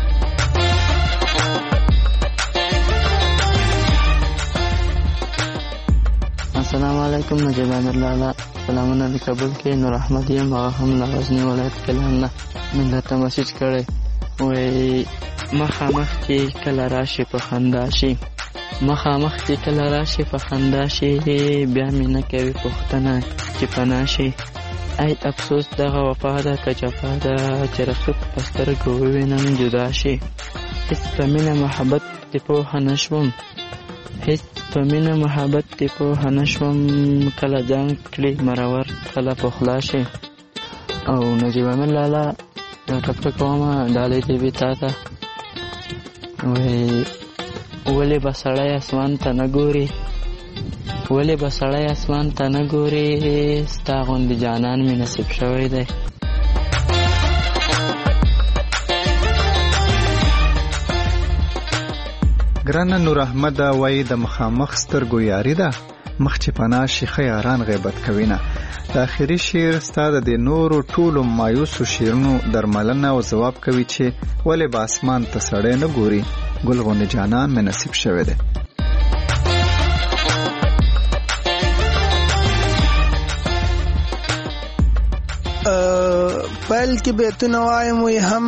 السلام علیکم. نجیب الله سلامونه د کابل کې نور احمد یم هغه هم د غزنی ولایت کلان نه من درته مسیج کړی وای مخامخ چې کله راشي په خندا شي مخامخ چې کله راشي په خندا شي بیا مې نه کوي پوښتنه چې پناه شي. ای افسوس دغه وفا ده که جفا ده چې رقیب په سترګو ووینم جدا شي. هېڅ په مینه محبت دې پوهه نه شوم هېڅ په مینه محبت دې پوهه نه شوم کله ځان کړي مرور کله پخلا شي. او نجیب الله یو ټک ټک کومه ډالۍ دې وي تا ته وایي ولې به سړی اسمان ته نه ګوري ولې به سړی اسمان ته نه ګوري ستا غوندې جانان مې نصیب شوی دی. ګرانه نور احمد وایي د مخامخ سترګو یاري ده مخ چې پناه شي ښه یاران غیبت کوي نه. د آخري شعر ستا د دې نورو ټولو مایوسو شعرونو درملنه او ځواب کوي چې ولې به اسمان ته سړی نه ګوري ګل غوندې جانان مې نصیب شوی دی. پیل کې بیتونه وایم وی هم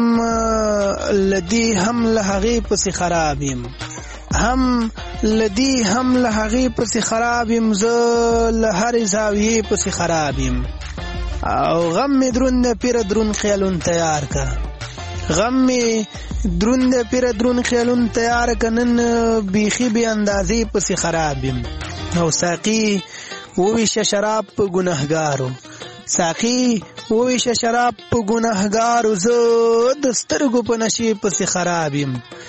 لدی هم له هغې پسې خراب یم هم لدی هم له هغې پسې خراب یم زه له هرې زاویې پسې خراب یم او غم مې درون دی پیره درون خیالون تیار که غم مې درون دی پیره درون خیالون تیار که نن بیخي بې اندازې پسې خراب یم او ساقي وویشه شراب په ګنهګارو ساقي وویشه شراب په ګنهګارو زه د سترګو په نشې پسې خراب یم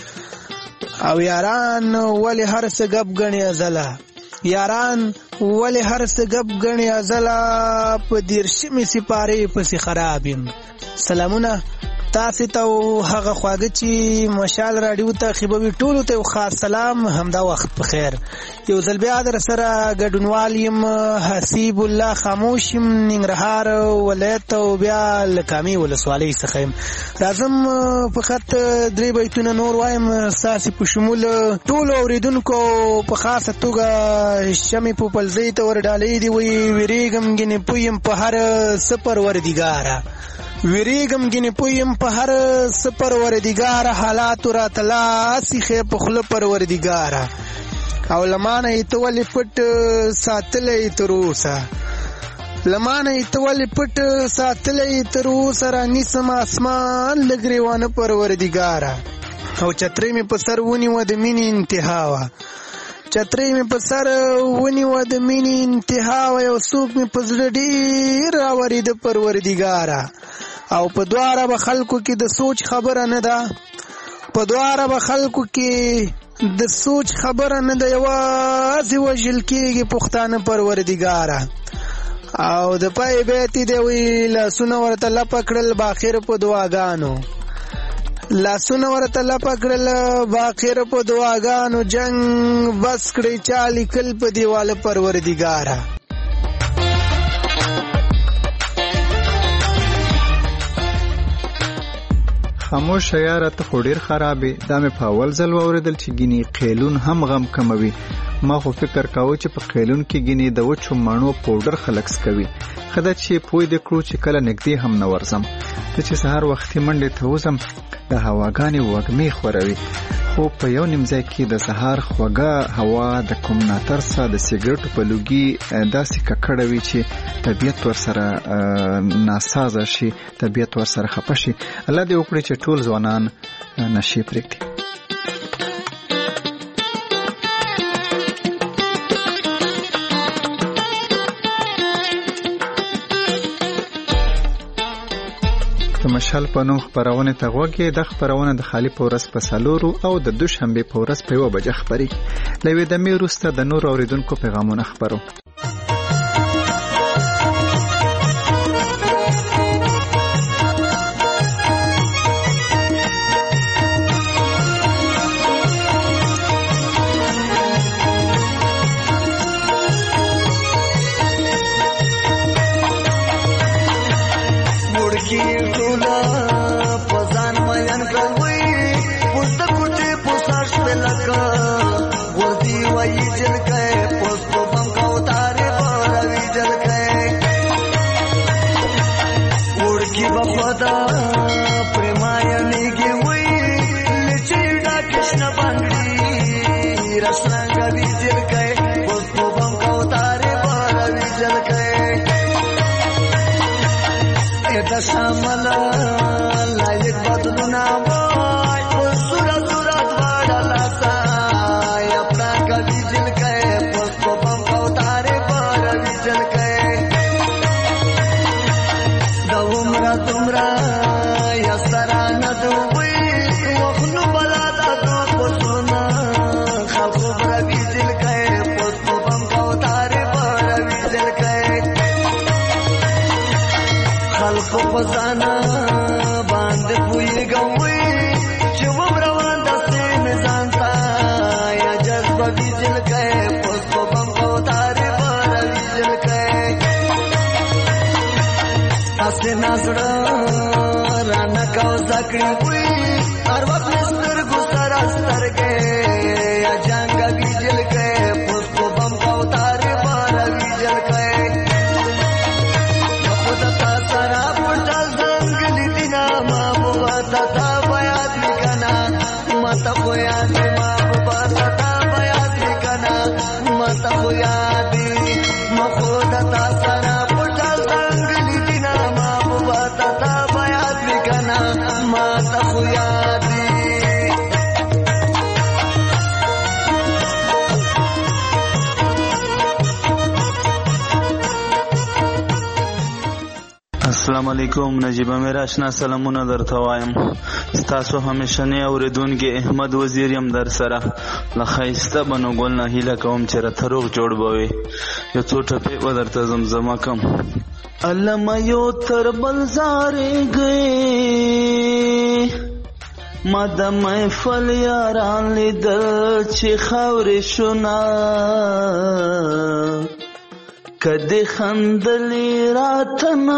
او یاران ولې هر څه ګپ ګڼي ازله یاران ولې هر څه ګپ ګڼي ازله په دیرشمې سپارې پسې خراب یم. سلامونه تاسې ته او هغه خواږه چې مشال راډیو ته خبروي ټولو ته یو خاص سلام همدا وخت په خیر. یو ځل بیا در سره ګډونوال یم حسیب الله خاموش یم ننګرهار ولایت او بیا له کامې ولسوالۍ څخه یم. راځم په خط درې بیتونه نور وایم ستاسې په شمول ټولو اورېدونکو په خاصه توګه شمې پوپلزۍ ته ور ډالۍ دي وایي ویرېږم ګینې پوه یم په هر څه پروردګاره ویریږم ګینې پویم په هر څه پروردګاره حالاتو راته لاس ایښی په خوله پروردګاره او له مانه یې ته ولې پټ ساتلی تر اوسه له مانه یې ته ولې پټ ساتلی تر اوسه رانیسم اسمان له ګریوانه پروردګاره او چترۍ مې په سر ونیوه د مینې انتها وه چترۍ مې په سر ونیوه د مینې انتها وه یو څوک مې په زړه ډېر راورېده پروردګاره او په دواره به خلکو کې د سوچ خبره نه ده په دواره به خلکو کې د سوچ خبره نه ده یوازې وژل کېږي پښتانه پروردګاره او د پای بیت دی وی لاسونه ورته لپه کړل باخر په دعاګانو لاسونه ورته لپه کړل باخر په دعاګانو جنگ بس کړی چا لیکل په دیواله پروردګاره. خاموش یاره ته خو ډېر خرابې دا مې په اول ځل واورېدل چې ګینې قیلون هم غم کموي. ما خو فکر کاوه چې په قیلون کې ګینې د وچو مڼو پوډر خلک څکوي. ښه ده چې پوی دې کړو چې کله نږدې هم نه ورځم. زه چې سهار وختي منډې ته وځم د هواګانې وږمې خوروي خو په یو نیم ځای کې د سهار خوږه هوا د کوم ناترسه د سیګرټو په لوګي داسې ککړه وي چې طبیعت ورسره ناسازه شي طبیعت ورسره خفه شي. الله دې وکړي چې ټول ځوانان نشي پرېږدي. مشال په نوم خبرونه ته غوږی د خبرونه د خالی پورس په سالورو او د دوشنبه پورس په یو بجه خبري لوي د مې وروسته د نور اوریدونکو پیغامونه خبرو. ځان باندې پوهېږم وی چې وم روان داسې مې ځان ته یا جذبه ویجل کوې پوس په بم او تارې بره ویجل کوې داسې نازړه رانه کو زده کړي وی هر وخت مې سترګو سره سترګې یا جنګه ویجل کوې پوس په بم او تارې بره ویجل کوې تا بیاد لکنا ماتا خو یادی محبوبا تا بیاد لکنا ماتا خو یادی مخودا تا سرا پوچال تنگلی دینا محبوبا تا بیاد لکنا ماتا خو یادی السلام علیکم نجیب امیر آشنا سلامونه درته وایم ستاسو همیشنی اوریدونکي احمد وزیر یم در سره له ښایسته بنو ګل نه هیله کوم چې راته روغ جوړ به وي یو څو ټپې به درته زمزمه کم علمه یو تر بل زارېږئ ما د محفل یاران لیدل چې خاورې شونه کدی خندلی راته نه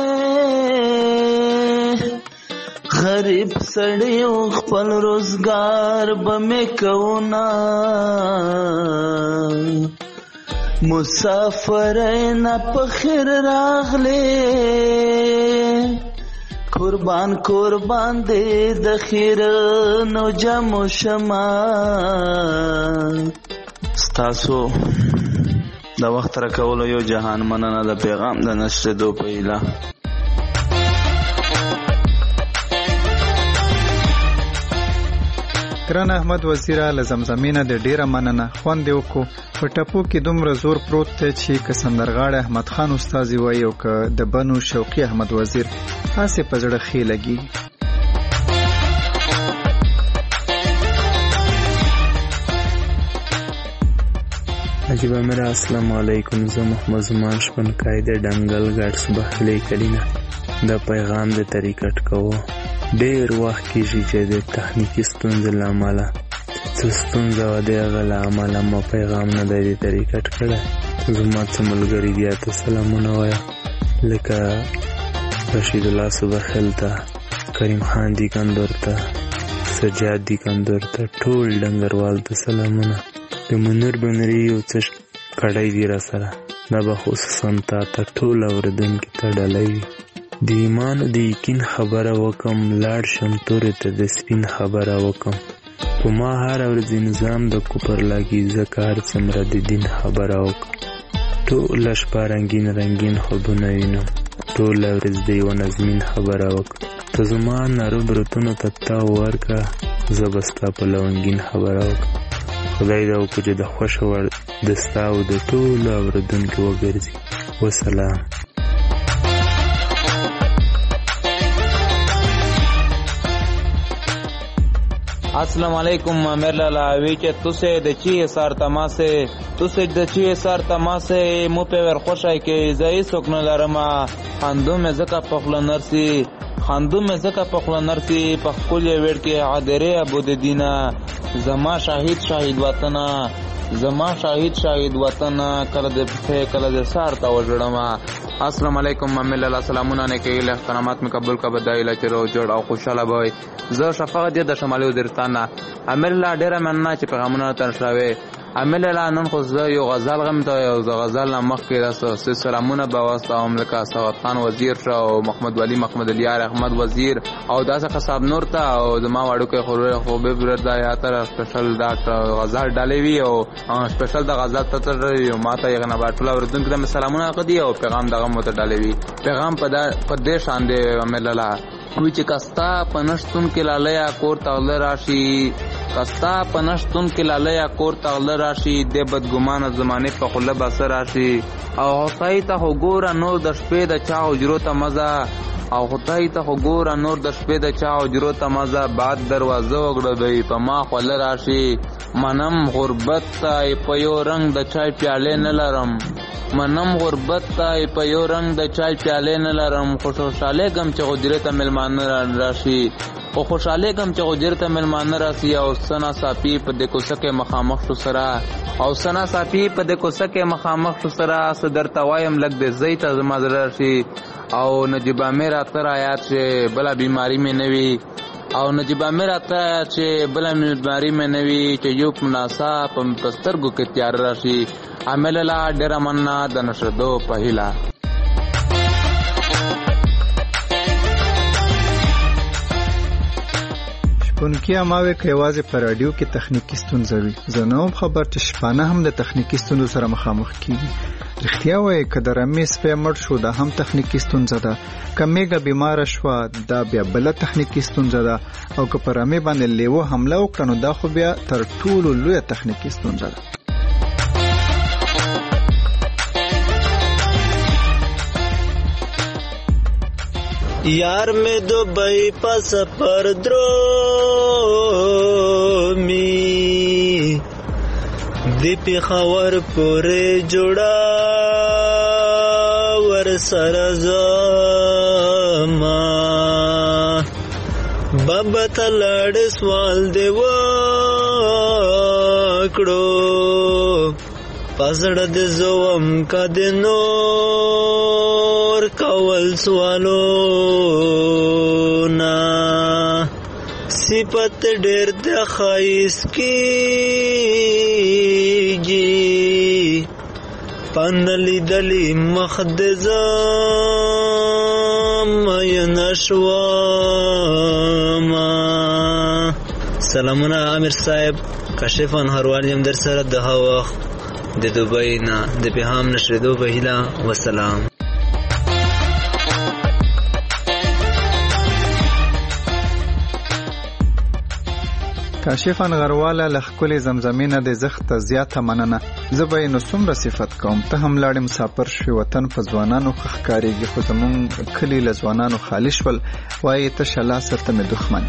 وای غریب سړی او خپل روزګار به مې کوونه مسافر نه په خیر راغلی قربان قربان دې د خیر نو جمع شمه ستاسو د وخت را کولو یو جهان مننه د پیغام د نشریدو په هیله ګران احمد وزیره له زمزمینه د ډیره مننه خوند یې وکړو په ټپو کې دومره زور پروت دی چې که سندرغاړی احمد خان استازي وایي او که د بنو شوقي احمد وزیر هسې په زړه ښې لګېږي نجیب امیر السلام علیکم زه محمد زمان شپنکای د ډنګل ګډس بخلې کلینا د پیغام د طریقټ کوو ډیر وخت کېږي چې د تخنیکي ستونزې له امله څه ستونزه وه د هغه له امله ما پیغام نه دی د طریقټ کړی زما څه ملګري دي ته سلامونه وایه لکه رشید الله صبخیل ته کریم خان دی کندور ته سجاد دی کندور ته ټول ډنګروال ته سلامونه د منیر بنري یو څه کړی دی را سره دا به خصوصا تا ته ټول اورېدونکي ته ډالۍ وي د ایمان د یقین خبره وکم لاړ شم تورې ته د سپین خبره وکم په ما هر ورځ نظام د کوپر لاګي ځکه هر څومره د دین خبره وکم ټوله شپه رنګین رنګین خوبونه وینم ټوله ورځ د یوه نظمین خبره وکم ته زما نرو برتونو ته تاو ورکړه زه به ستا په لونګین خبره وکم خدای دا وکړو چې د خوښه وړ د ستا او د ټولو اورېدونکو وګرځي وسلام السلام علیکم امیر لالا وی چې تاسو د چی سار تماسه تاسو د چی سار تماسه مو په ور خوشای کې زئی سکنه لرما خندو مې زکه په خپل نرسي خندو مې زکه په خپل نرسي په خپل وړ کې عادره ابو د دینه زما شاهد شاهد وطن زما شاهد شاهد وطن کله د په کله د سار تا وجړما السلام علیکم امیر لالا سلامونه نه کې له احترامات مې قبول کا بدایله چې رو جوړ او خوشاله وای زه شفاعت د شمالي وزیرستان امیر لا ډیره مننه چې پیغامونه ترشاوي امیر لا نن خو زه یو غزل غم ته یو غزل مخ کې راسو سلامونه به واسطه امریکا سعود خان وزیر او محمد ولی محمد الیار احمد وزیر او داسه خصاب نور ته او زما واړو کې خو خو به بردا یا تر سپیشل ډاکټر غزل ډالې وی او سپیشل د غزل ته تر یو ماته یې نه باټوله ورته د سلامونه قدی او پیغام دغه مو ته ډالې وی پیغام په په دې شان دی امیر لا وی چې کستا پنشتون کې لالیا کور تغله راشي کستا پنشتون کې لالیا کور تغله راشي د بدګمانه زمانه په خله بسر راشي او هتای ته وګوره نور د شپې د چا اجرو ته مزه او هتای ته وګوره نور د شپې د چا اجرو ته مزه بعد دروازه وګړوي په ما خله راشي منم غربت ته په یو رنگ د چای پیاله نه لرم منم غربت ته په یو رنگ د چای پیالې نه لرم خو خوشحاله ګم چې غجرې ته ملمانه راشي خو خوشحاله ګم چې غجرې ته ملمانه راشي او سنا صافي په د کوڅه کې مخامخ شو سره او سنا صافي په د کوڅه کې مخامخ شو سره صدر توایم لګ د زیت زما راشي او نجيبه میرا تر آیات چې بلا بیماری مې نوي او نجيبه میرا ته چې بل بیماری مې نوي چې یو مناسب په پسترګو کې تیار راشي عمل لا ډېر مننه د نشدو پهلا شپونکي اماوي کې आवाज پر رادیو کې تخنیکی ستونزې وي زنوم خبر چې شپانه هم د تخنیکی ستونزو سره مخامخ کیږي رښتیا وایي که د رمې سپی مړ شو دا هم تخنیکی ستونزه ده که میږه بیماره شوه دا بیا بله تخنیکی ستونزه ده او که په رمې باندې لیوه حمله وکړه نو دا خو بیا تر ټولو لویه تخنیکی ستونزه ده یار میں دبئی پا سفر درومی دی پیښور پورې جوړا ور سره زما بابا تلړ سوال دی وکړو پسړه د زوم کده نور کول سوالو نا صفت ډېر د خایس کیږي پندلی دلی مخ د زم ینشوما سلامونه امیر صاحب کشف انهروان یم در سره د هوا د دوبۍ نه د پیغام نشریدو په هیله وسلام کاشف انغرواله لخکل زمزمینه د زخت زیاته مننه زه به نو څومره صفت کوم ته هم لاړې مسافر شوې وطن په ځوانانو ښکارېږي خو زمونږ کلي له ځوانانو خالي شول وایي تشه لاس ورته مې دښمن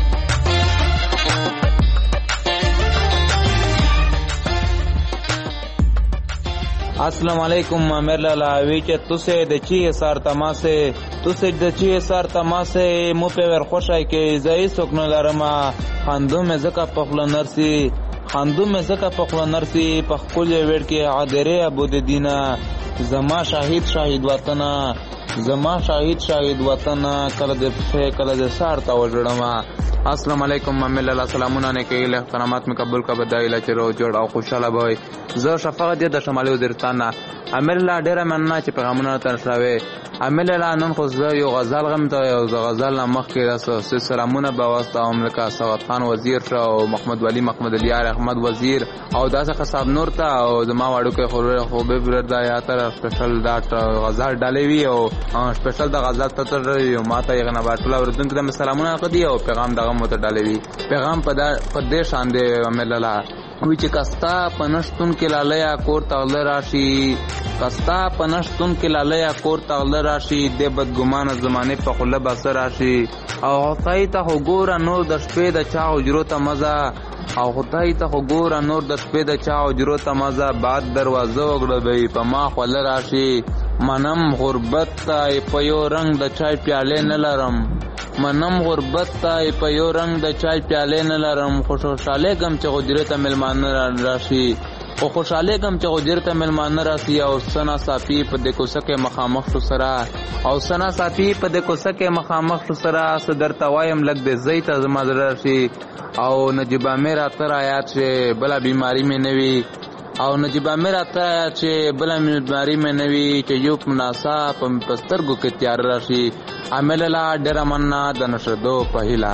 अस्सलाम वालेकुम मेरे लावी के तुसे दची सार तमासे तुसे दची सार तमासे मु पे वर خوشای کې زئی سکنو لرما خندو مې زکه پخله نرسي خندو مې زکه پخله نرسي په خپل وړ کې عادره ابو د دینه زما شاهد شاهد وطن زما شاهد شاهد وطن کله د کله د سار تا وجړما السلام علیکم محمد الله سلامونه نه کې له احترامات مې قبول کا بدایله چې رو جوړ او خوشاله وای زه شفقت د شمالي وزیرستان امر الله ډیر مننه چې پیغامونه تر شاوي امر الله نن خو زه یو غزل غم ته یو غزل مخ کې راسو سلامونه به واسطه امریکا سواد خان وزیر شو محمد ولی محمد علی احمد وزیر او داسه خصاب نور ته او زما واړو کې خو خو به بردا یا تر سپیشل ډاټ غزل ډالې وی او سپیشل د غزل ته تر یو ماته یې غنا باټلا ورته د سلامونه قدی او پیغام دغه مت ډالې وی پیغام په دې شان دی امر الله وی چې کستا پنشتون کې لالیا کور تغل راشي کستا پنشتون کې لالیا کور تغل راشي د بدګمان زمانه په خله بسر راشي او خدای ته وګوره نور د شپې د چا اجرو ته مزه او خدای ته وګوره نور د شپې د چا اجرو ته مزه بعد دروازه وګړبې په ما خله راشي منم غربت ته په یو رنگ د چای پیاله نه لرم منم غربت ته په یو رنگ د چای پیاله نه لرم خوشاله غم چې غجرې ته ملمانه راشي او خوشاله غم چې غجرې ته ملمانه راشي او سنا صافي په د کوڅه کې مخامخ شو سره او سنا صافي په د کوڅه کې مخامخ شو سره صدر توایم لګ د زیت زما راشي او نجيبه میرا تر آیات چې بلا بیماری مې نوي او نجيبه میرا ته چې بل بیماری مې نوي چې یو مناسب په پسترګو کې تیار راشي عمل لا ډېر مننه د نشدو پهلا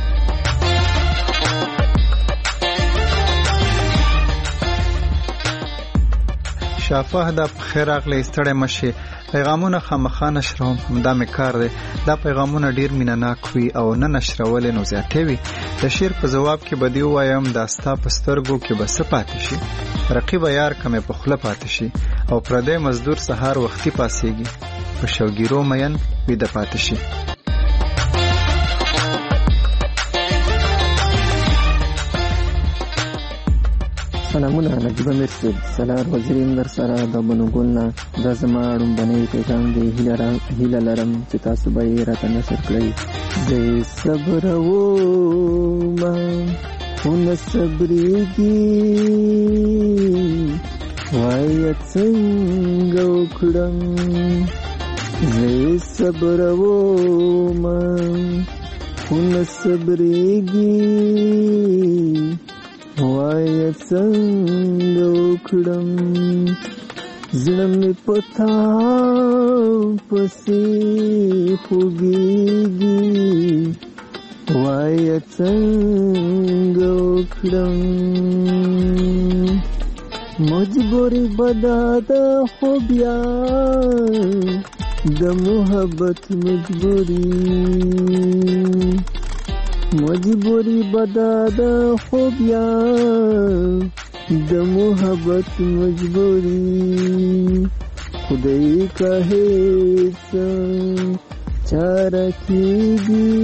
شافه د خیر اغلی ستړی مشي پیغامونه خامخا نشروم همدا مې کار دی دا پیغامونه ډیر مینناک وي او نه نشرول نو زیاتې وي د شیر په جواب کې بدی وایم دا ستا پسترګو کې بس پاتې شي رقیب یار کمه په خله پاتې شي او پردې مزدور سهار وختي پاسيږي په شوګیرو مین وي د پاتې شي سلامونه نجیبه میر صاحب، سلار وزیر یم در سره د بنو ګل نه. دا زما ړومبنی پیغام دی. هیله لرم چې تاسو به یې راته نشر کړئ. زه صبرومه خو نه صبرېږي، وایه څنګه وکړم. زه صبرومه خو نه صبرېږي، وایه څنګه وکړم. زړه مې په تا پسې خوږېږي، وایه څنګه وکړم. مجبوري بده ده خو بیا د محبت مجبوري، مجبوری بدا دا خو بیا د محبت مجبوری. خدای کا هیڅ چاره کیږي،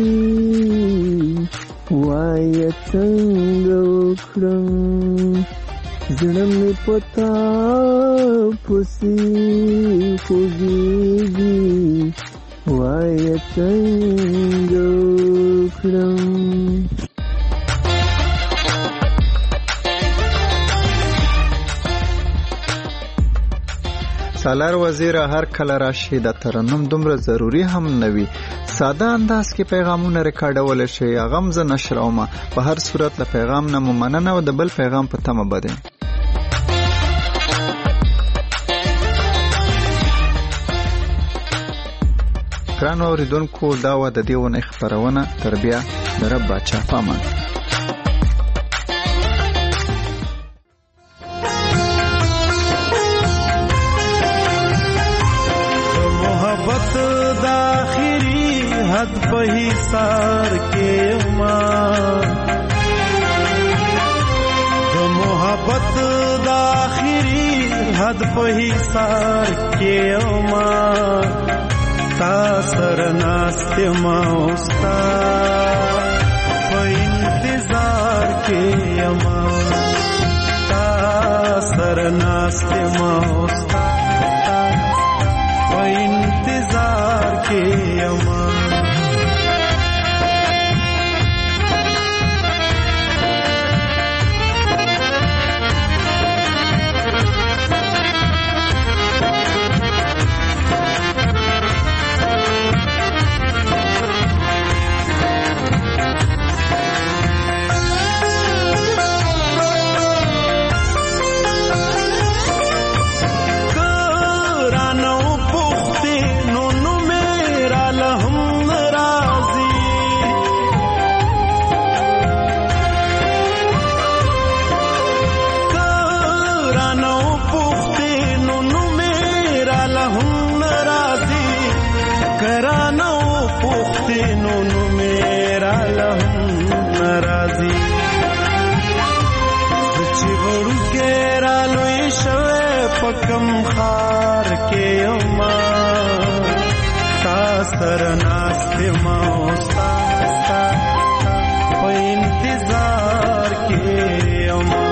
وایه څنګه وکړم. زړه مې په تا پسې خوږېږي، وایه څنګه وکړم. سالار وزیر هر کله راشي د ترنم دومره ضروری هم نوي. ساده انداز کې پیغامونه ریکارډول شي، هغه هم زه نشروم. په هر صورت له پیغام نه مو مننه او د بل پیغام په تمه بده. ګرانو اوریدونکو، دا وه د دې اونۍ خپرونه. تر بیا د رب باچا په امان. محبت د آخري حد په حصار کې ما، د محبت د آخري حد په حصار کې ما. تا سر ناست ما استا په انتظار کې یما، تا سر ناست ما استا په انتظار کې یما. کم خار کې یما، تا سر ناست ما استا په انتظار کې یما.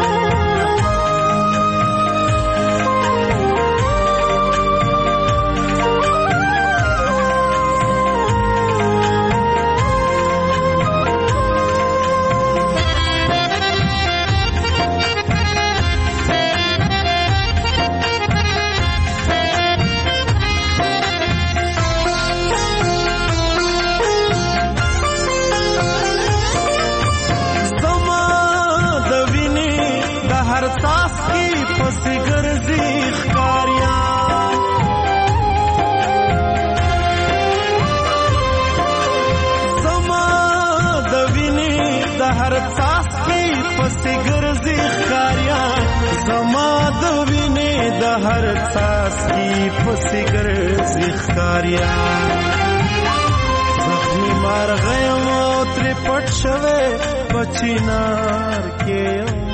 هر تاس کی پسی ګرځي خاریا، زما د وینې د هر تاس کی پسی ګرځي خاریا. زخمی مار غیم او تر پټ شوه بچینار کې